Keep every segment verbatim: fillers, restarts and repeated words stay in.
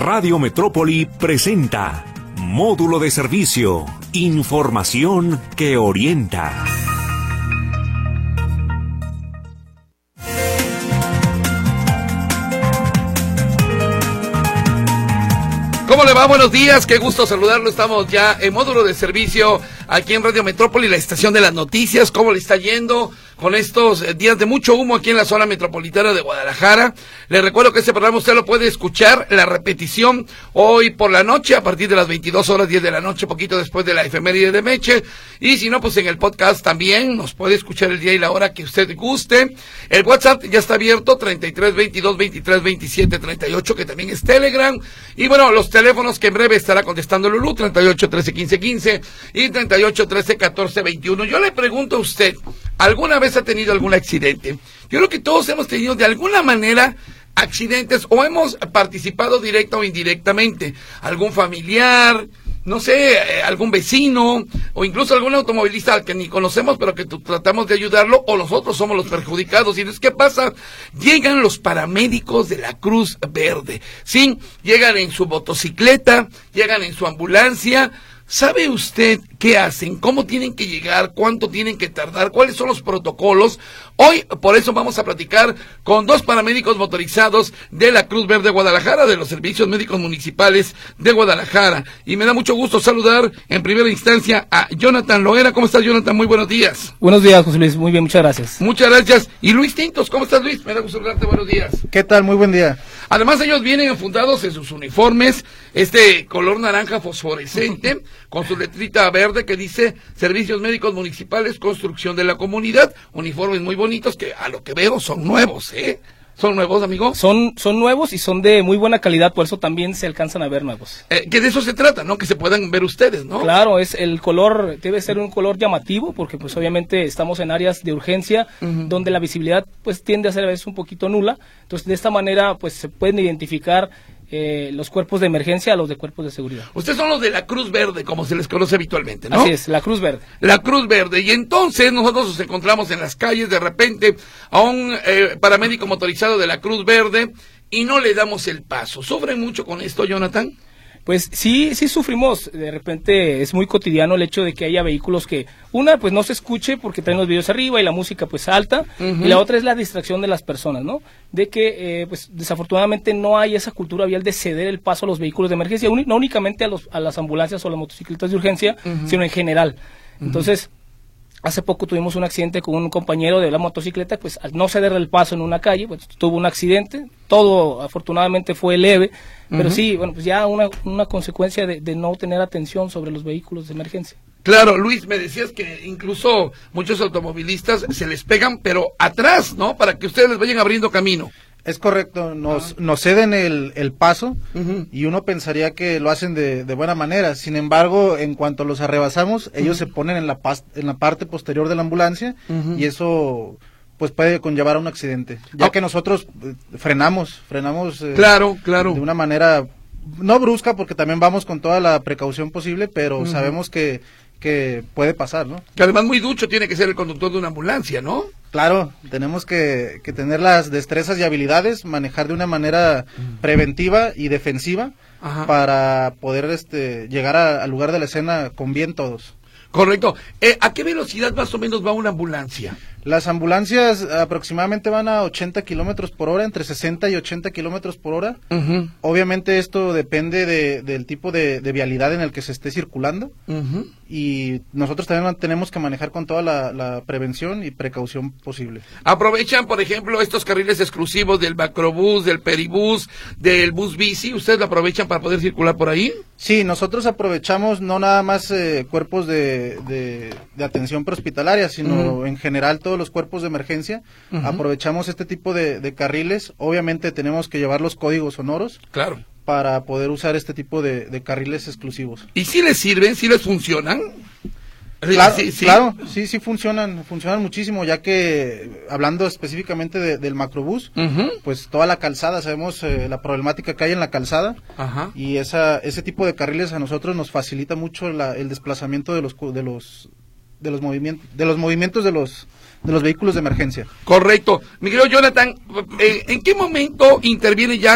Radio Metrópoli presenta Módulo de Servicio, información que orienta. ¿Cómo le va? Buenos días, qué gusto saludarlo. Estamos ya en Módulo de Servicio aquí en Radio Metrópoli, la estación de las noticias. ¿Cómo le está yendo con estos días de mucho humo aquí en la zona metropolitana de Guadalajara? Le recuerdo que este programa usted lo puede escuchar, la repetición, hoy por la noche, a partir de las veintidós horas, diez de la noche, poquito después de la efeméride de Meche. Y si no, pues en el podcast también nos puede escuchar el día y la hora que usted guste. El WhatsApp ya está abierto, treinta y tres, veintidós, veintitrés, veintisiete, treinta y ocho, que también es Telegram. Y bueno, los teléfonos que en breve estará contestando Lulú, treinta y ocho, trece, quince, quince y treinta y ocho, trece, catorce, veintiuno. Yo le pregunto a usted, ¿alguna vez ha tenido algún accidente? Yo creo que todos hemos tenido de alguna manera accidentes o hemos participado directa o indirectamente. Algún familiar, no sé, eh, algún vecino o incluso algún automovilista al que ni conocemos pero que tratamos de ayudarlo, o nosotros somos los perjudicados. Y entonces, ¿qué pasa? Llegan los paramédicos de la Cruz Verde, ¿sí? Llegan en su motocicleta, llegan en su ambulancia. ¿Sabe usted qué hacen? ¿Cómo tienen que llegar? ¿Cuánto tienen que tardar? ¿Cuáles son los protocolos? Hoy, por eso, vamos a platicar con dos paramédicos motorizados de la Cruz Verde Guadalajara, de los Servicios Médicos Municipales de Guadalajara. Y me da mucho gusto saludar en primera instancia a Jonathan Loera. ¿Cómo estás, Jonathan? Muy buenos días. Buenos días, José Luis. Muy bien, muchas gracias. Muchas gracias. Y Luis Tintos, ¿cómo estás, Luis? Me da gusto saludarte. Buenos días. ¿Qué tal? Muy buen día. Además, ellos vienen enfundados en sus uniformes, este color naranja fosforescente, con su letrita verde que dice Servicios Médicos Municipales, Construcción de la Comunidad. Uniformes muy bonitos que a lo que veo son nuevos, ¿eh? ¿Son nuevos, amigo? Son, son nuevos y son de muy buena calidad, por eso también se alcanzan a ver nuevos. Eh, que de eso se trata, ¿no? Que se puedan ver ustedes, ¿no? Claro, es el color, debe ser un color llamativo, porque pues obviamente estamos en áreas de urgencia, uh-huh, donde la visibilidad pues tiende a ser a veces un poquito nula. Entonces, de esta manera pues se pueden identificar Eh, los cuerpos de emergencia a los de cuerpos de seguridad. Ustedes son los de la Cruz Verde, como se les conoce habitualmente, ¿no? Así es, la Cruz Verde. La Cruz Verde. Y entonces nosotros nos encontramos en las calles de repente a un eh, paramédico motorizado de la Cruz Verde y no le damos el paso. ¿Sufren mucho con esto, Jonathan? Pues sí, sí sufrimos. De repente es muy cotidiano el hecho de que haya vehículos que, una, pues no se escuche porque traen los videos arriba y la música pues alta, uh-huh, y la otra es la distracción de las personas, ¿no? De que, eh, pues desafortunadamente no hay esa cultura vial de ceder el paso a los vehículos de emergencia, un, no únicamente a, los, a las ambulancias o las motocicletas de urgencia, uh-huh, sino en general. Uh-huh. Entonces, hace poco tuvimos un accidente con un compañero de la motocicleta, pues al no cederle el paso en una calle, pues tuvo un accidente. Todo afortunadamente fue leve, uh-huh, pero sí, bueno, pues ya una, una consecuencia de, de no tener atención sobre los vehículos de emergencia. Claro, Luis, me decías que incluso muchos automovilistas se les pegan, pero atrás, ¿no? Para que ustedes les vayan abriendo camino. Es correcto, nos, ah. nos ceden el, el paso, uh-huh, y uno pensaría que lo hacen de, de buena manera. Sin embargo, en cuanto los arrebasamos, uh-huh, ellos se ponen en la, pas, en la parte posterior de la ambulancia, uh-huh, y eso pues puede conllevar a un accidente, ya oh. que nosotros frenamos, frenamos eh, claro, claro, de una manera no brusca, porque también vamos con toda la precaución posible, pero uh-huh, sabemos que, que puede pasar, ¿no? Que además muy ducho tiene que ser el conductor de una ambulancia, ¿no? Claro, tenemos que, que tener las destrezas y habilidades, manejar de una manera preventiva y defensiva, ajá, para poder este llegar al lugar de la escena con bien todos. Correcto. Eh, ¿A qué velocidad más o menos va una ambulancia? Las ambulancias aproximadamente van a ochenta kilómetros por hora, entre sesenta y ochenta kilómetros por hora. Uh-huh. Obviamente esto depende de, del tipo de, de vialidad en el que se esté circulando. Uh-huh. Y nosotros también tenemos que manejar con toda la, la prevención y precaución posible. ¿Aprovechan, por ejemplo, estos carriles exclusivos del macrobús, del peribús, del bus bici? ¿Ustedes lo aprovechan para poder circular por ahí? Sí, nosotros aprovechamos no nada más eh, cuerpos de, de, de atención prehospitalaria, sino uh-huh, en general todo los cuerpos de emergencia, uh-huh, aprovechamos este tipo de, de carriles. Obviamente tenemos que llevar los códigos sonoros, claro, para poder usar este tipo de, de carriles exclusivos. ¿Y si les sirven, si les funcionan? Claro, sí, sí. claro, sí, sí funcionan, funcionan muchísimo, ya que hablando específicamente de, del macrobús, uh-huh, pues toda la calzada, sabemos eh, la problemática que hay en la calzada, uh-huh, y esa ese tipo de carriles a nosotros nos facilita mucho la, el desplazamiento de los de los de los movimientos de los movimientos de los de los vehículos de emergencia. Correcto. Mi querido Jonathan, ¿en qué momento interviene ya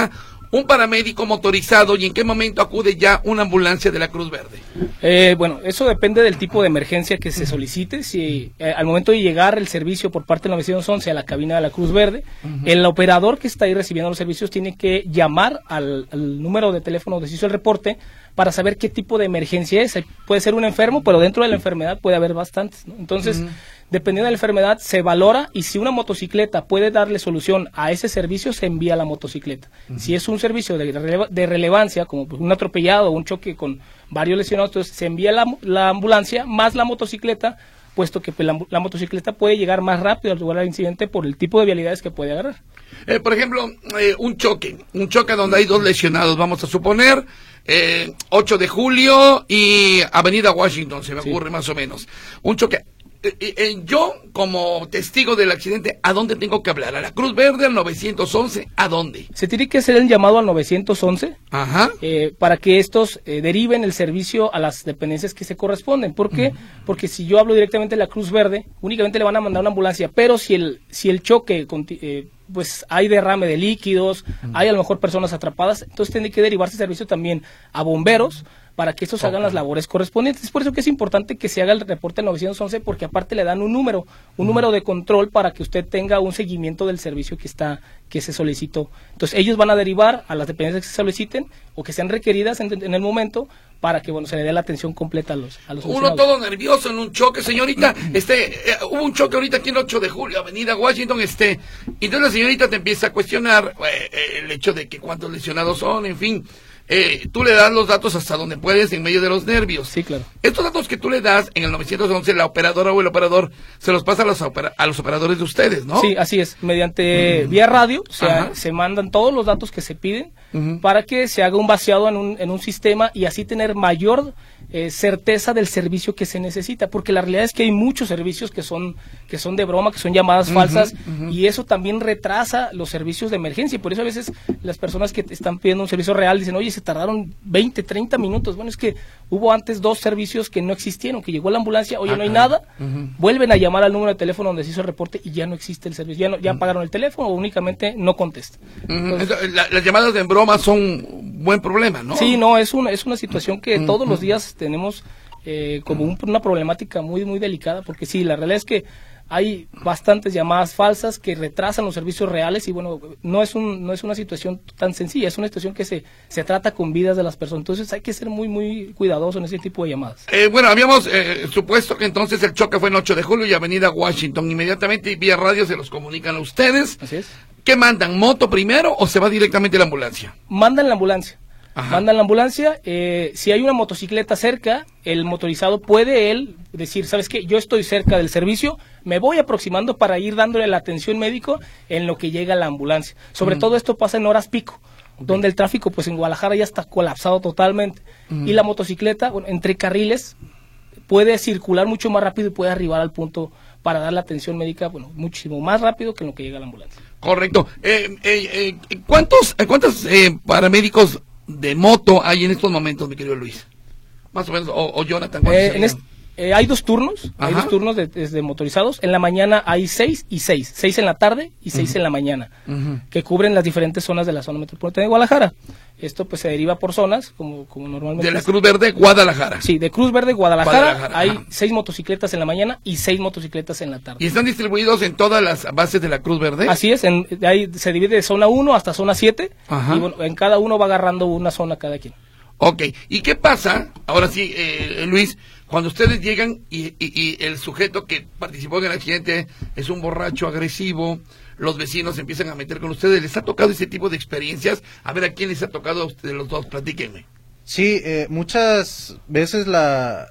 un paramédico motorizado y en qué momento acude ya una ambulancia de la Cruz Verde? Eh, bueno, eso depende del tipo de emergencia que se solicite. Si eh, al momento de llegar el servicio por parte del nueve once a la cabina de la Cruz Verde, uh-huh. el operador que está ahí recibiendo los servicios tiene que llamar al, al número de teléfono donde se hizo el reporte para saber qué tipo de emergencia es. Puede ser un enfermo, pero dentro de la enfermedad puede haber bastantes, ¿no? Entonces, uh-huh. dependiendo de la enfermedad, se valora y si una motocicleta puede darle solución a ese servicio, se envía la motocicleta. Uh-huh. Si es un servicio de, releva, de relevancia, como pues un atropellado o un choque con varios lesionados, entonces se envía la, la ambulancia más la motocicleta, puesto que pues, la, la motocicleta puede llegar más rápido al lugar del incidente por el tipo de vialidades que puede agarrar. Eh, por ejemplo, eh, un choque, un choque donde hay dos lesionados, vamos a suponer, eh, ocho de julio y Avenida Washington, se me sí. ocurre más o menos. Un choque. Eh, eh, yo, como testigo del accidente, ¿a dónde tengo que hablar? ¿A la Cruz Verde, al nueve once? ¿A dónde? Se tiene que hacer el llamado al nueve once Ajá. Eh, para que estos eh, deriven el servicio a las dependencias que se corresponden. ¿Por qué? Uh-huh. Porque si yo hablo directamente de la Cruz Verde, únicamente le van a mandar una ambulancia, pero si el, si el choque... Eh, pues hay derrame de líquidos, uh-huh. hay a lo mejor personas atrapadas, entonces tiene que derivarse servicio también a bomberos para que estos okay. hagan las labores correspondientes. Es por eso que es importante que se haga el reporte al nueve once, porque aparte le dan un número, un uh-huh. número de control para que usted tenga un seguimiento del servicio que está que se solicitó. Entonces ellos van a derivar a las dependencias que se soliciten o que sean requeridas en, en el momento para que bueno se le dé la atención completa a los a los Uno todo nervioso en un choque, señorita. este eh, hubo un choque ahorita aquí el ocho de julio, Avenida Washington, este y entonces la señorita te empieza a cuestionar eh, eh, el hecho de que cuántos lesionados son, en fin. Eh, tú le das los datos hasta donde puedes en medio de los nervios. Sí, claro. Estos datos que tú le das en el nueve once, la operadora o el operador se los pasa a los, opera- a los operadores de ustedes, ¿no? Sí, así es. Mediante uh-huh. vía radio o sea, se mandan todos los datos que se piden uh-huh. para que se haga un vaciado en un, en un sistema y así tener mayor eh, certeza del servicio que se necesita, porque la realidad es que hay muchos servicios que son que son de broma, que son llamadas uh-huh, falsas uh-huh. y eso también retrasa los servicios de emergencia y por eso a veces las personas que están pidiendo un servicio real dicen, oye, se tardaron veinte, treinta minutos. Bueno, es que hubo antes dos servicios que no existieron, que llegó la ambulancia, oye, ah, no hay nada, uh-huh. vuelven a llamar al número de teléfono donde se hizo el reporte y ya no existe el servicio, ya no, ya uh-huh. apagaron el teléfono o únicamente no contesta. Uh-huh. Entonces, la, las llamadas de broma son un buen problema, ¿no? Sí, no, es una, es una situación que uh-huh. todos los días tenemos eh, como un, una problemática muy, muy delicada, porque sí, la realidad es que hay bastantes llamadas falsas que retrasan los servicios reales y bueno, no es un no es una situación tan sencilla, es una situación que se se trata con vidas de las personas, entonces hay que ser muy muy cuidadoso en ese tipo de llamadas. Eh, bueno, habíamos eh, supuesto que entonces el choque fue en ocho de julio y Avenida Washington, inmediatamente vía radio se los comunican a ustedes. Así es. ¿Qué mandan? ¿Moto primero o se va directamente a la ambulancia? Mandan la ambulancia. Ajá. Mandan la ambulancia, eh, si hay una motocicleta cerca, el motorizado puede él decir, ¿sabes qué? Yo estoy cerca del servicio, me voy aproximando para ir dándole la atención médico en lo que llega la ambulancia. Sobre mm. todo esto pasa en horas pico, okay. donde el tráfico pues en Guadalajara ya está colapsado totalmente. Mm. Y la motocicleta, bueno, entre carriles, puede circular mucho más rápido y puede arribar al punto para dar la atención médica, bueno, muchísimo más rápido que en lo que llega la ambulancia. Correcto. Eh, eh, eh, ¿Cuántos, cuántos eh, paramédicos de moto hay en estos momentos, mi querido Luis? Más o menos, o, o Jonathan. Eh, en este, eh, hay dos turnos, Ajá. hay dos turnos de, de, de motorizados. En la mañana hay seis y seis, seis en la tarde y seis uh-huh. en la mañana, uh-huh. que cubren las diferentes zonas de la zona metropolitana de Guadalajara. Esto pues se deriva por zonas, como, como normalmente. De la Cruz Verde, Guadalajara. Sí, de Cruz Verde, Guadalajara, Guadalajara hay ajá. seis motocicletas en la mañana y seis motocicletas en la tarde. ¿Y están distribuidos en todas las bases de la Cruz Verde? Así es, en, ahí se divide de zona uno hasta zona siete, ajá. y bueno, en cada uno va agarrando una zona cada quien. Ok, ¿y qué pasa, ahora sí, eh, Luis, cuando ustedes llegan y, y, y el sujeto que participó en el accidente es un borracho agresivo, los vecinos se empiezan a meter con ustedes? ¿Les ha tocado ese tipo de experiencias? A ver, ¿a quién les ha tocado a ustedes los dos? Platíquenme. Sí, eh, muchas veces la,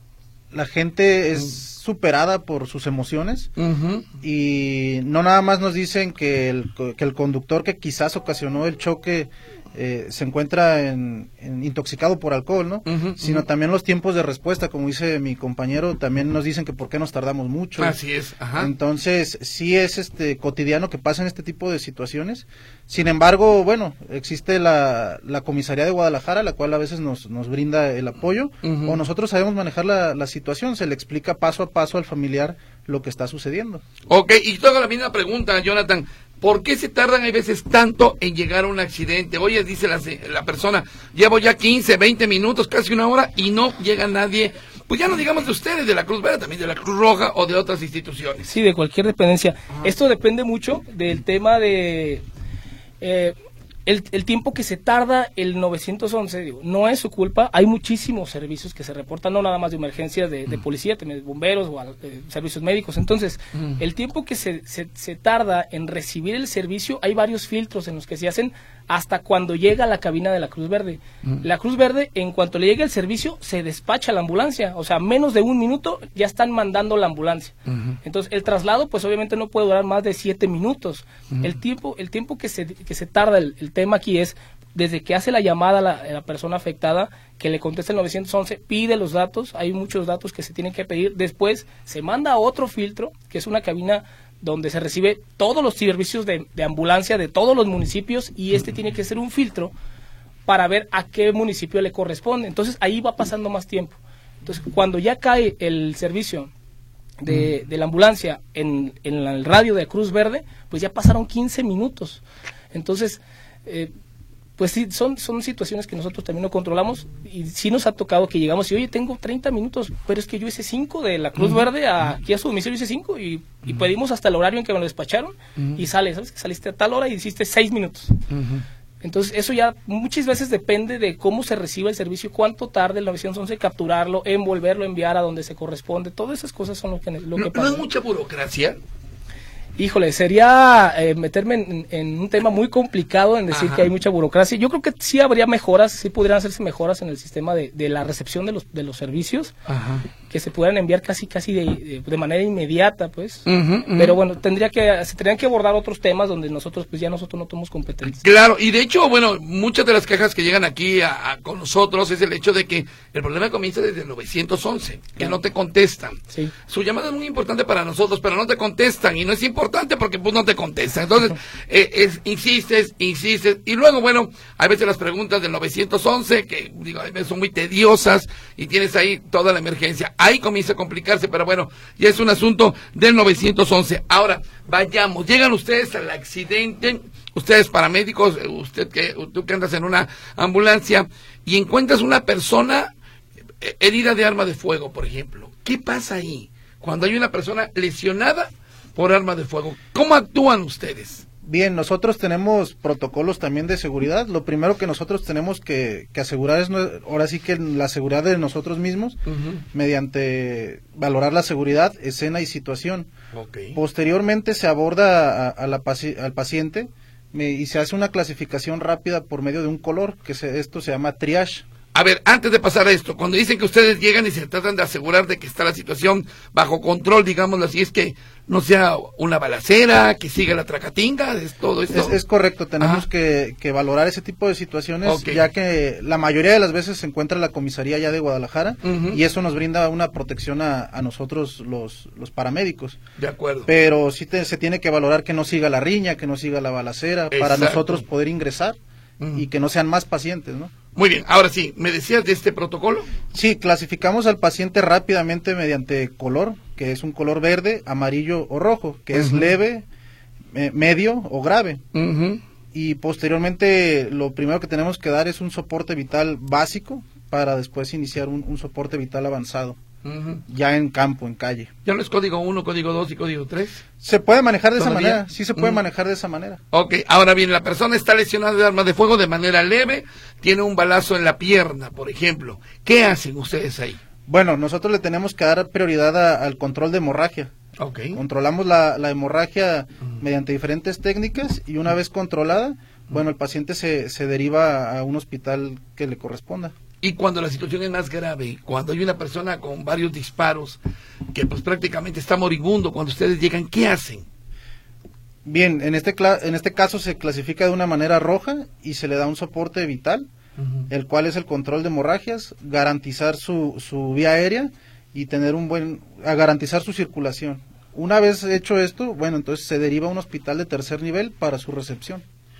la gente es mm. superada por sus emociones uh-huh. y no nada más nos dicen que el, que el conductor que quizás ocasionó el choque Eh, se encuentra en, en intoxicado por alcohol, ¿no? Uh-huh, sino uh-huh. también los tiempos de respuesta, como dice mi compañero, también nos dicen que por qué nos tardamos mucho. Así es, ajá. Entonces, sí es este cotidiano que pasen este tipo de situaciones. Sin embargo, bueno, existe la, la comisaría de Guadalajara, la cual a veces nos, nos brinda el apoyo, uh-huh. o nosotros sabemos manejar la, la situación, se le explica paso a paso al familiar lo que está sucediendo. Ok, y tengo la misma pregunta, Jonathan. ¿Por qué se tardan a veces tanto en llegar a un accidente? Oye, dice la, la persona, llevo ya quince, veinte minutos, casi una hora y no llega nadie. Pues ya no digamos de ustedes, de la Cruz Verde, también de la Cruz Roja o de otras instituciones. Sí, de cualquier dependencia. Ajá. Esto depende mucho del tema de... Eh, El, el tiempo que se tarda el nueve once, digo, no es su culpa. Hay muchísimos servicios que se reportan, no nada más de emergencias de, de policía, también de bomberos o eh, servicios médicos. Entonces, mm. el tiempo que se, se, se tarda en recibir el servicio, hay varios filtros en los que se hacen hasta cuando llega a la cabina de la Cruz Verde. Mm. La Cruz Verde, en cuanto le llegue el servicio, se despacha la ambulancia. O sea, menos de un minuto ya están mandando la ambulancia. Mm. Entonces, el traslado, pues obviamente no puede durar más de siete minutos. Mm. El tiempo el tiempo que se, que se tarda el, el tema aquí es desde que hace la llamada a la, a la persona afectada, que le contesta el nueve once, pide los datos, hay muchos datos que se tienen que pedir, después se manda a otro filtro, que es una cabina donde se recibe todos los servicios de, de ambulancia de todos los municipios, y este tiene que ser un filtro para ver a qué municipio le corresponde. Entonces ahí va pasando más tiempo. Entonces cuando ya cae el servicio de, de la ambulancia en, en el radio de Cruz Verde, pues ya pasaron quince minutos. Entonces, eh, pues sí, son, son situaciones que nosotros también no controlamos, y sí nos ha tocado que llegamos y, oye, tengo treinta minutos, pero es que yo hice cinco de la Cruz Verde a, aquí a su domicilio hice cinco, y, y pedimos hasta el horario en que me lo despacharon, uh-huh. y sale, ¿sabes? Que saliste a tal hora y hiciste seis minutos. Uh-huh. Entonces, eso ya muchas veces depende de cómo se reciba el servicio, cuánto tarde el nueve once capturarlo, envolverlo, enviar a donde se corresponde. Todas esas cosas son lo que, lo que ¿No, pasa. ¿No es mucha burocracia? Híjole, sería eh, meterme en, en un tema muy complicado en decir Ajá. que hay mucha burocracia. Yo creo que sí habría mejoras, sí podrían hacerse mejoras en el sistema de, de la recepción de los de los servicios, Ajá. que se pudieran enviar casi casi de, de, de manera inmediata, pues. Uh-huh, uh-huh. Pero bueno, tendría que se tendrían que abordar otros temas donde nosotros pues ya nosotros no tenemos competencia. Claro, y de hecho, bueno, muchas de las quejas que llegan aquí a, a, con nosotros es el hecho de que el problema comienza desde el nueve once, que claro. no te contestan. Sí. Su llamada es muy importante para nosotros, pero no te contestan, y no es importante porque pues no te contestan. Entonces, eh, es, insistes, insistes, y luego, bueno, hay veces las preguntas del nueve once, que digo, a veces son muy tediosas, y tienes ahí toda la emergencia. Ahí comienza a complicarse, pero bueno, ya es un asunto del nueve once. Ahora, vayamos, llegan ustedes al accidente, ustedes paramédicos, usted que, tú que andas en una ambulancia, y encuentras una persona herida de arma de fuego, por ejemplo. ¿Qué pasa ahí cuando hay una persona lesionada por arma de fuego? ¿Cómo actúan ustedes? Bien, nosotros tenemos protocolos también de seguridad. Lo primero que nosotros tenemos que, que asegurar es, ahora sí que la seguridad de nosotros mismos, uh-huh. mediante valorar la seguridad, escena y situación. Okay. Posteriormente se aborda a, a la paci- al paciente me, y se hace una clasificación rápida por medio de un color, que se, esto se llama triage. A ver, antes de pasar a esto, cuando dicen que ustedes llegan y se tratan de asegurar de que está la situación bajo control, digámoslo así, es que no sea una balacera, que siga la tracatinga, es todo esto. Es, es correcto, tenemos que, que valorar ese tipo de situaciones, okay. ya que la mayoría de las veces se encuentra la comisaría ya de Guadalajara, uh-huh. y eso nos brinda una protección a, a nosotros los, los paramédicos. De acuerdo. Pero sí te, se tiene que valorar que no siga la riña, que no siga la balacera, Exacto. para nosotros poder ingresar, uh-huh. y que no sean más pacientes, ¿no? Muy bien, ahora sí, ¿me decías de este protocolo? Sí, clasificamos al paciente rápidamente mediante color, que es un color verde, amarillo o rojo, que uh-huh. es leve, eh, medio o grave. Uh-huh. Y posteriormente lo primero que tenemos que dar es un soporte vital básico para después iniciar un, un soporte vital avanzado. Uh-huh. Ya en campo, en calle. ¿Ya no es código uno, código dos y código tres? Se puede manejar de esa manera, sí se puede uh-huh. manejar de esa manera. Ok, ahora bien, la persona está lesionada de arma de fuego de manera leve, tiene un balazo en la pierna, por ejemplo. ¿Qué hacen ustedes ahí? Bueno, nosotros le tenemos que dar prioridad a, al control de hemorragia. Okay. Controlamos la, la hemorragia uh-huh. mediante diferentes técnicas, y una vez controlada, uh-huh. bueno, el paciente se, se deriva a un hospital que le corresponda. Y cuando la situación es más grave, cuando hay una persona con varios disparos, que pues prácticamente está moribundo, cuando ustedes llegan, ¿qué hacen? Bien, en este cla- en este caso se clasifica de una manera roja y se le da un soporte vital, uh-huh. el cual es el control de hemorragias, garantizar su, su vía aérea y tener un buen, a garantizar su circulación. Una vez hecho esto, bueno, entonces se deriva a un hospital de tercer nivel para su recepción.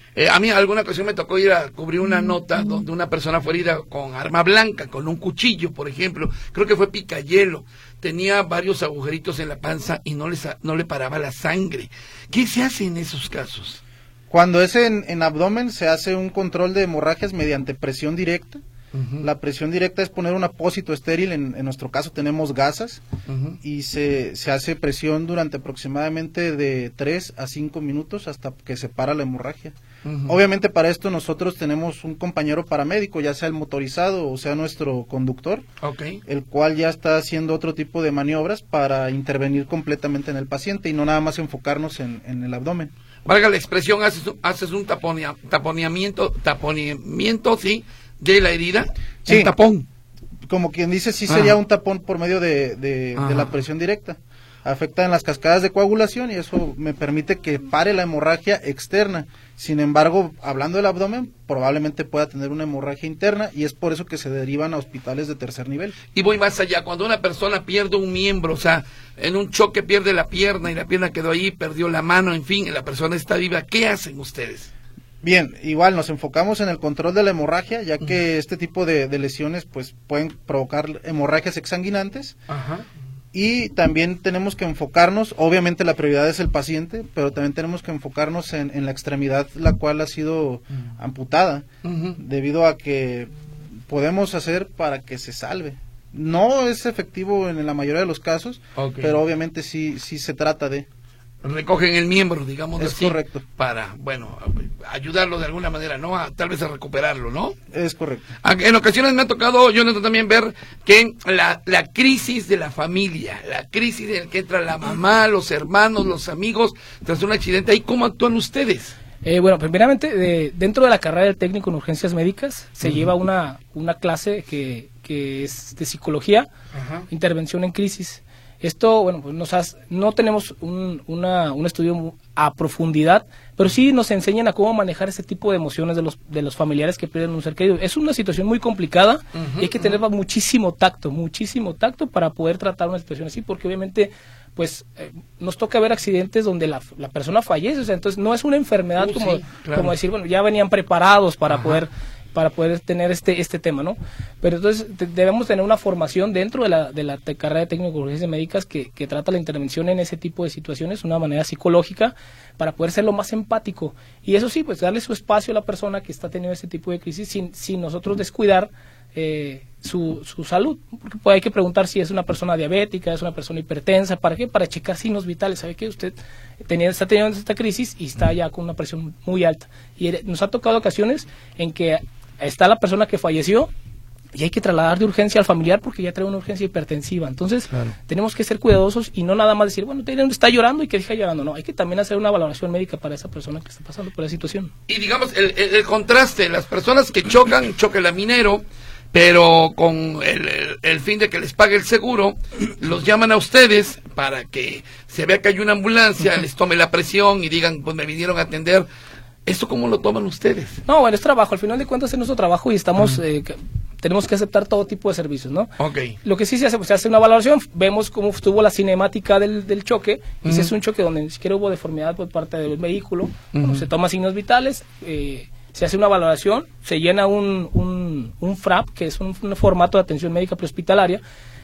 Eh, a mí alguna ocasión me tocó ir a cubrir una nota donde una persona fue herida con arma blanca, con un cuchillo, por ejemplo. Creo que fue picayelo. Tenía varios agujeritos en la panza y no, les, no le paraba la sangre. ¿Qué se hace en esos casos? Cuando es en, en abdomen, se hace un control de hemorragias mediante presión directa. Uh-huh. La presión directa es poner un apósito estéril, en, en nuestro caso tenemos gasas, uh-huh. y se, se hace presión durante aproximadamente de tres a cinco minutos hasta que se para la hemorragia. Uh-huh. Obviamente para esto nosotros tenemos un compañero paramédico, ya sea el motorizado o sea nuestro conductor, okay. el cual ya está haciendo otro tipo de maniobras para intervenir completamente en el paciente y no nada más enfocarnos en, en el abdomen. Valga la expresión, haces, haces un taponea, taponeamiento, taponeamiento, sí, de la herida, sí, un tapón. Como quien dice, sí sería ah. un tapón por medio de, de, de la presión directa. Afecta en las cascadas de coagulación y eso me permite que pare la hemorragia externa. Sin embargo, hablando del abdomen, probablemente pueda tener una hemorragia interna y es por eso que se derivan a hospitales de tercer nivel. Y voy más allá, cuando una persona pierde un miembro, o sea, en un choque pierde la pierna y la pierna quedó ahí, perdió la mano, en fin, la persona está viva, ¿qué hacen ustedes? Bien, igual nos enfocamos en el control de la hemorragia, ya que uh-huh. este tipo de, de lesiones pues pueden provocar hemorragias exsanguinantes. Ajá. Y también tenemos que enfocarnos, obviamente la prioridad es el paciente, pero también tenemos que enfocarnos en, en la extremidad la cual ha sido uh-huh. amputada, uh-huh. debido a que podemos hacer para que se salve. No es efectivo en la mayoría de los casos, okay. pero obviamente sí, sí se trata de... Recogen el miembro, digamos es así, correcto. Para, bueno, ayudarlo de alguna manera, ¿no? A, tal vez a recuperarlo, ¿no? Es correcto. En ocasiones me ha tocado, Jonathan, también ver que la, la crisis de la familia, la crisis en la que entra la mamá, los hermanos, los amigos, tras un accidente, ¿ahí cómo actúan ustedes? Eh, bueno, primeramente, de, dentro de la carrera del técnico en urgencias médicas, se uh-huh. lleva una, una clase que, que es de psicología, uh-huh. intervención en crisis. Esto, bueno, pues nos has, no tenemos un, una, un estudio a profundidad, pero sí nos enseñan a cómo manejar ese tipo de emociones de los, de los familiares que pierden un ser querido. Es una situación muy complicada uh-huh, y hay que tener uh-huh. muchísimo tacto, muchísimo tacto para poder tratar una situación así, porque obviamente pues eh, nos toca ver accidentes donde la, la persona fallece, o sea, entonces no es una enfermedad uh, como, sí, claro. como decir, bueno, ya venían preparados para uh-huh. poder... para poder tener este este tema, ¿no? Pero entonces te, debemos tener una formación dentro de la de la te, carrera de técnico de urgencias médicas que, que trata la intervención en ese tipo de situaciones de una manera psicológica para poder ser lo más empático. Y eso sí, pues darle su espacio a la persona que está teniendo ese tipo de crisis sin, sin nosotros descuidar eh, su, su salud. Porque pues, hay que preguntar si es una persona diabética, es una persona hipertensa, ¿para qué? Para checar signos vitales. ¿Sabe qué? Usted tenía, está teniendo esta crisis y está ya con una presión muy alta. Y nos ha tocado ocasiones en que está la persona que falleció y hay que trasladar de urgencia al familiar porque ya trae una urgencia hipertensiva. Entonces, claro. tenemos que ser cuidadosos y no nada más decir, bueno, está llorando y que deja llorando. No, hay que también hacer una valoración médica para esa persona que está pasando por la situación. Y digamos, el, el, el contraste, las personas que chocan, choca el minero, pero con el, el, el fin de que les pague el seguro, los llaman a ustedes para que se vea que hay una ambulancia, les tome la presión y digan, pues me vinieron a atender. ¿Esto cómo lo toman ustedes? No, bueno, es trabajo, al final de cuentas es nuestro trabajo y estamos, uh-huh. eh, tenemos que aceptar todo tipo de servicios, ¿no? Okay. Lo que sí se hace, pues se hace una valoración, vemos cómo estuvo la cinemática del, del choque, uh-huh. y si es un choque donde ni siquiera hubo deformidad por parte del vehículo, uh-huh. bueno, se toma signos vitales, eh, se hace una valoración, se llena un, un, un F R A P, que es un, un formato de atención médica prehospitalaria,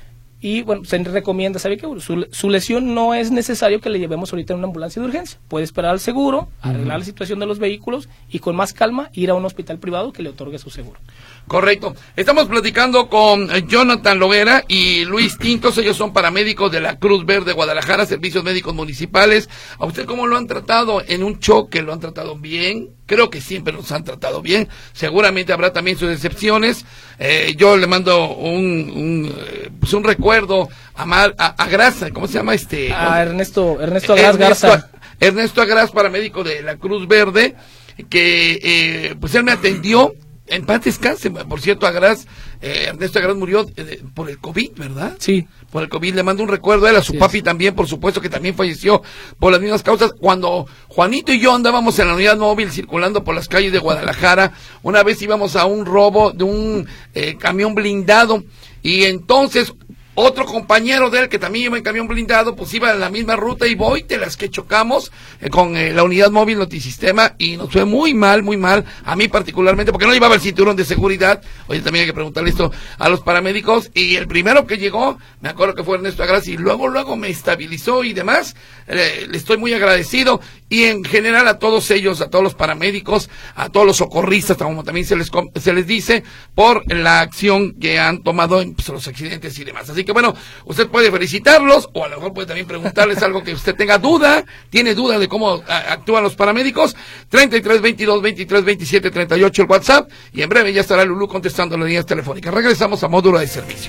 y bueno, se recomienda, ¿sabe qué? Su, su lesión no es necesario que le llevemos ahorita en una ambulancia de urgencia. Puede esperar al seguro, arreglar uh-huh. la situación de los vehículos y con más calma ir a un hospital privado que le otorgue su seguro. Correcto. Estamos platicando con Jonathan Loguera y Luis Tintos. Ellos son paramédicos de la Cruz Verde Guadalajara, Servicios Médicos Municipales. ¿A usted cómo lo han tratado en un choque? ¿Lo han tratado bien? Creo que siempre los han tratado bien. Seguramente habrá también sus excepciones. Eh, yo le mando un, un, pues un recuerdo a, Mar, a, a Grasa, ¿cómo se llama este? A Ernesto, Ernesto Agras Ernesto, Garza. Ernesto Agras, paramédico de la Cruz Verde, que eh, pues él me atendió. En paz descanse, por cierto, Agras, eh, Ernesto Agras murió eh, por el COVID, ¿verdad? Sí. Por el COVID, le mando un recuerdo a él, a su sí, papi sí. también, por supuesto, que también falleció por las mismas causas. Cuando Juanito y yo andábamos en la unidad móvil circulando por las calles de Guadalajara, una vez íbamos a un robo de un eh, camión blindado, y entonces Otro compañero de él que también iba en camión blindado, pues iba en la misma ruta y voy, de las que chocamos eh, con eh, la unidad móvil Notisistema y nos fue muy mal, muy mal, a mí particularmente, porque no llevaba el cinturón de seguridad. Oye, también hay que preguntarle esto a los paramédicos, y el primero que llegó, me acuerdo que fue Ernesto Agras, y luego, luego me estabilizó y demás. Eh, le estoy muy agradecido, y en general a todos ellos, a todos los paramédicos, a todos los socorristas, como también se les se les dice, por la acción que han tomado en pues, los accidentes y demás. Así que bueno, usted puede felicitarlos, o a lo mejor puede también preguntarles algo que usted tenga duda, tiene duda de cómo a, actúan los paramédicos. Treinta y tres, veintidós, veintitrés, veintisiete, treinta y ocho el WhatsApp, y en breve ya estará Lulú contestando las líneas telefónicas. Regresamos a Módulo de Servicio.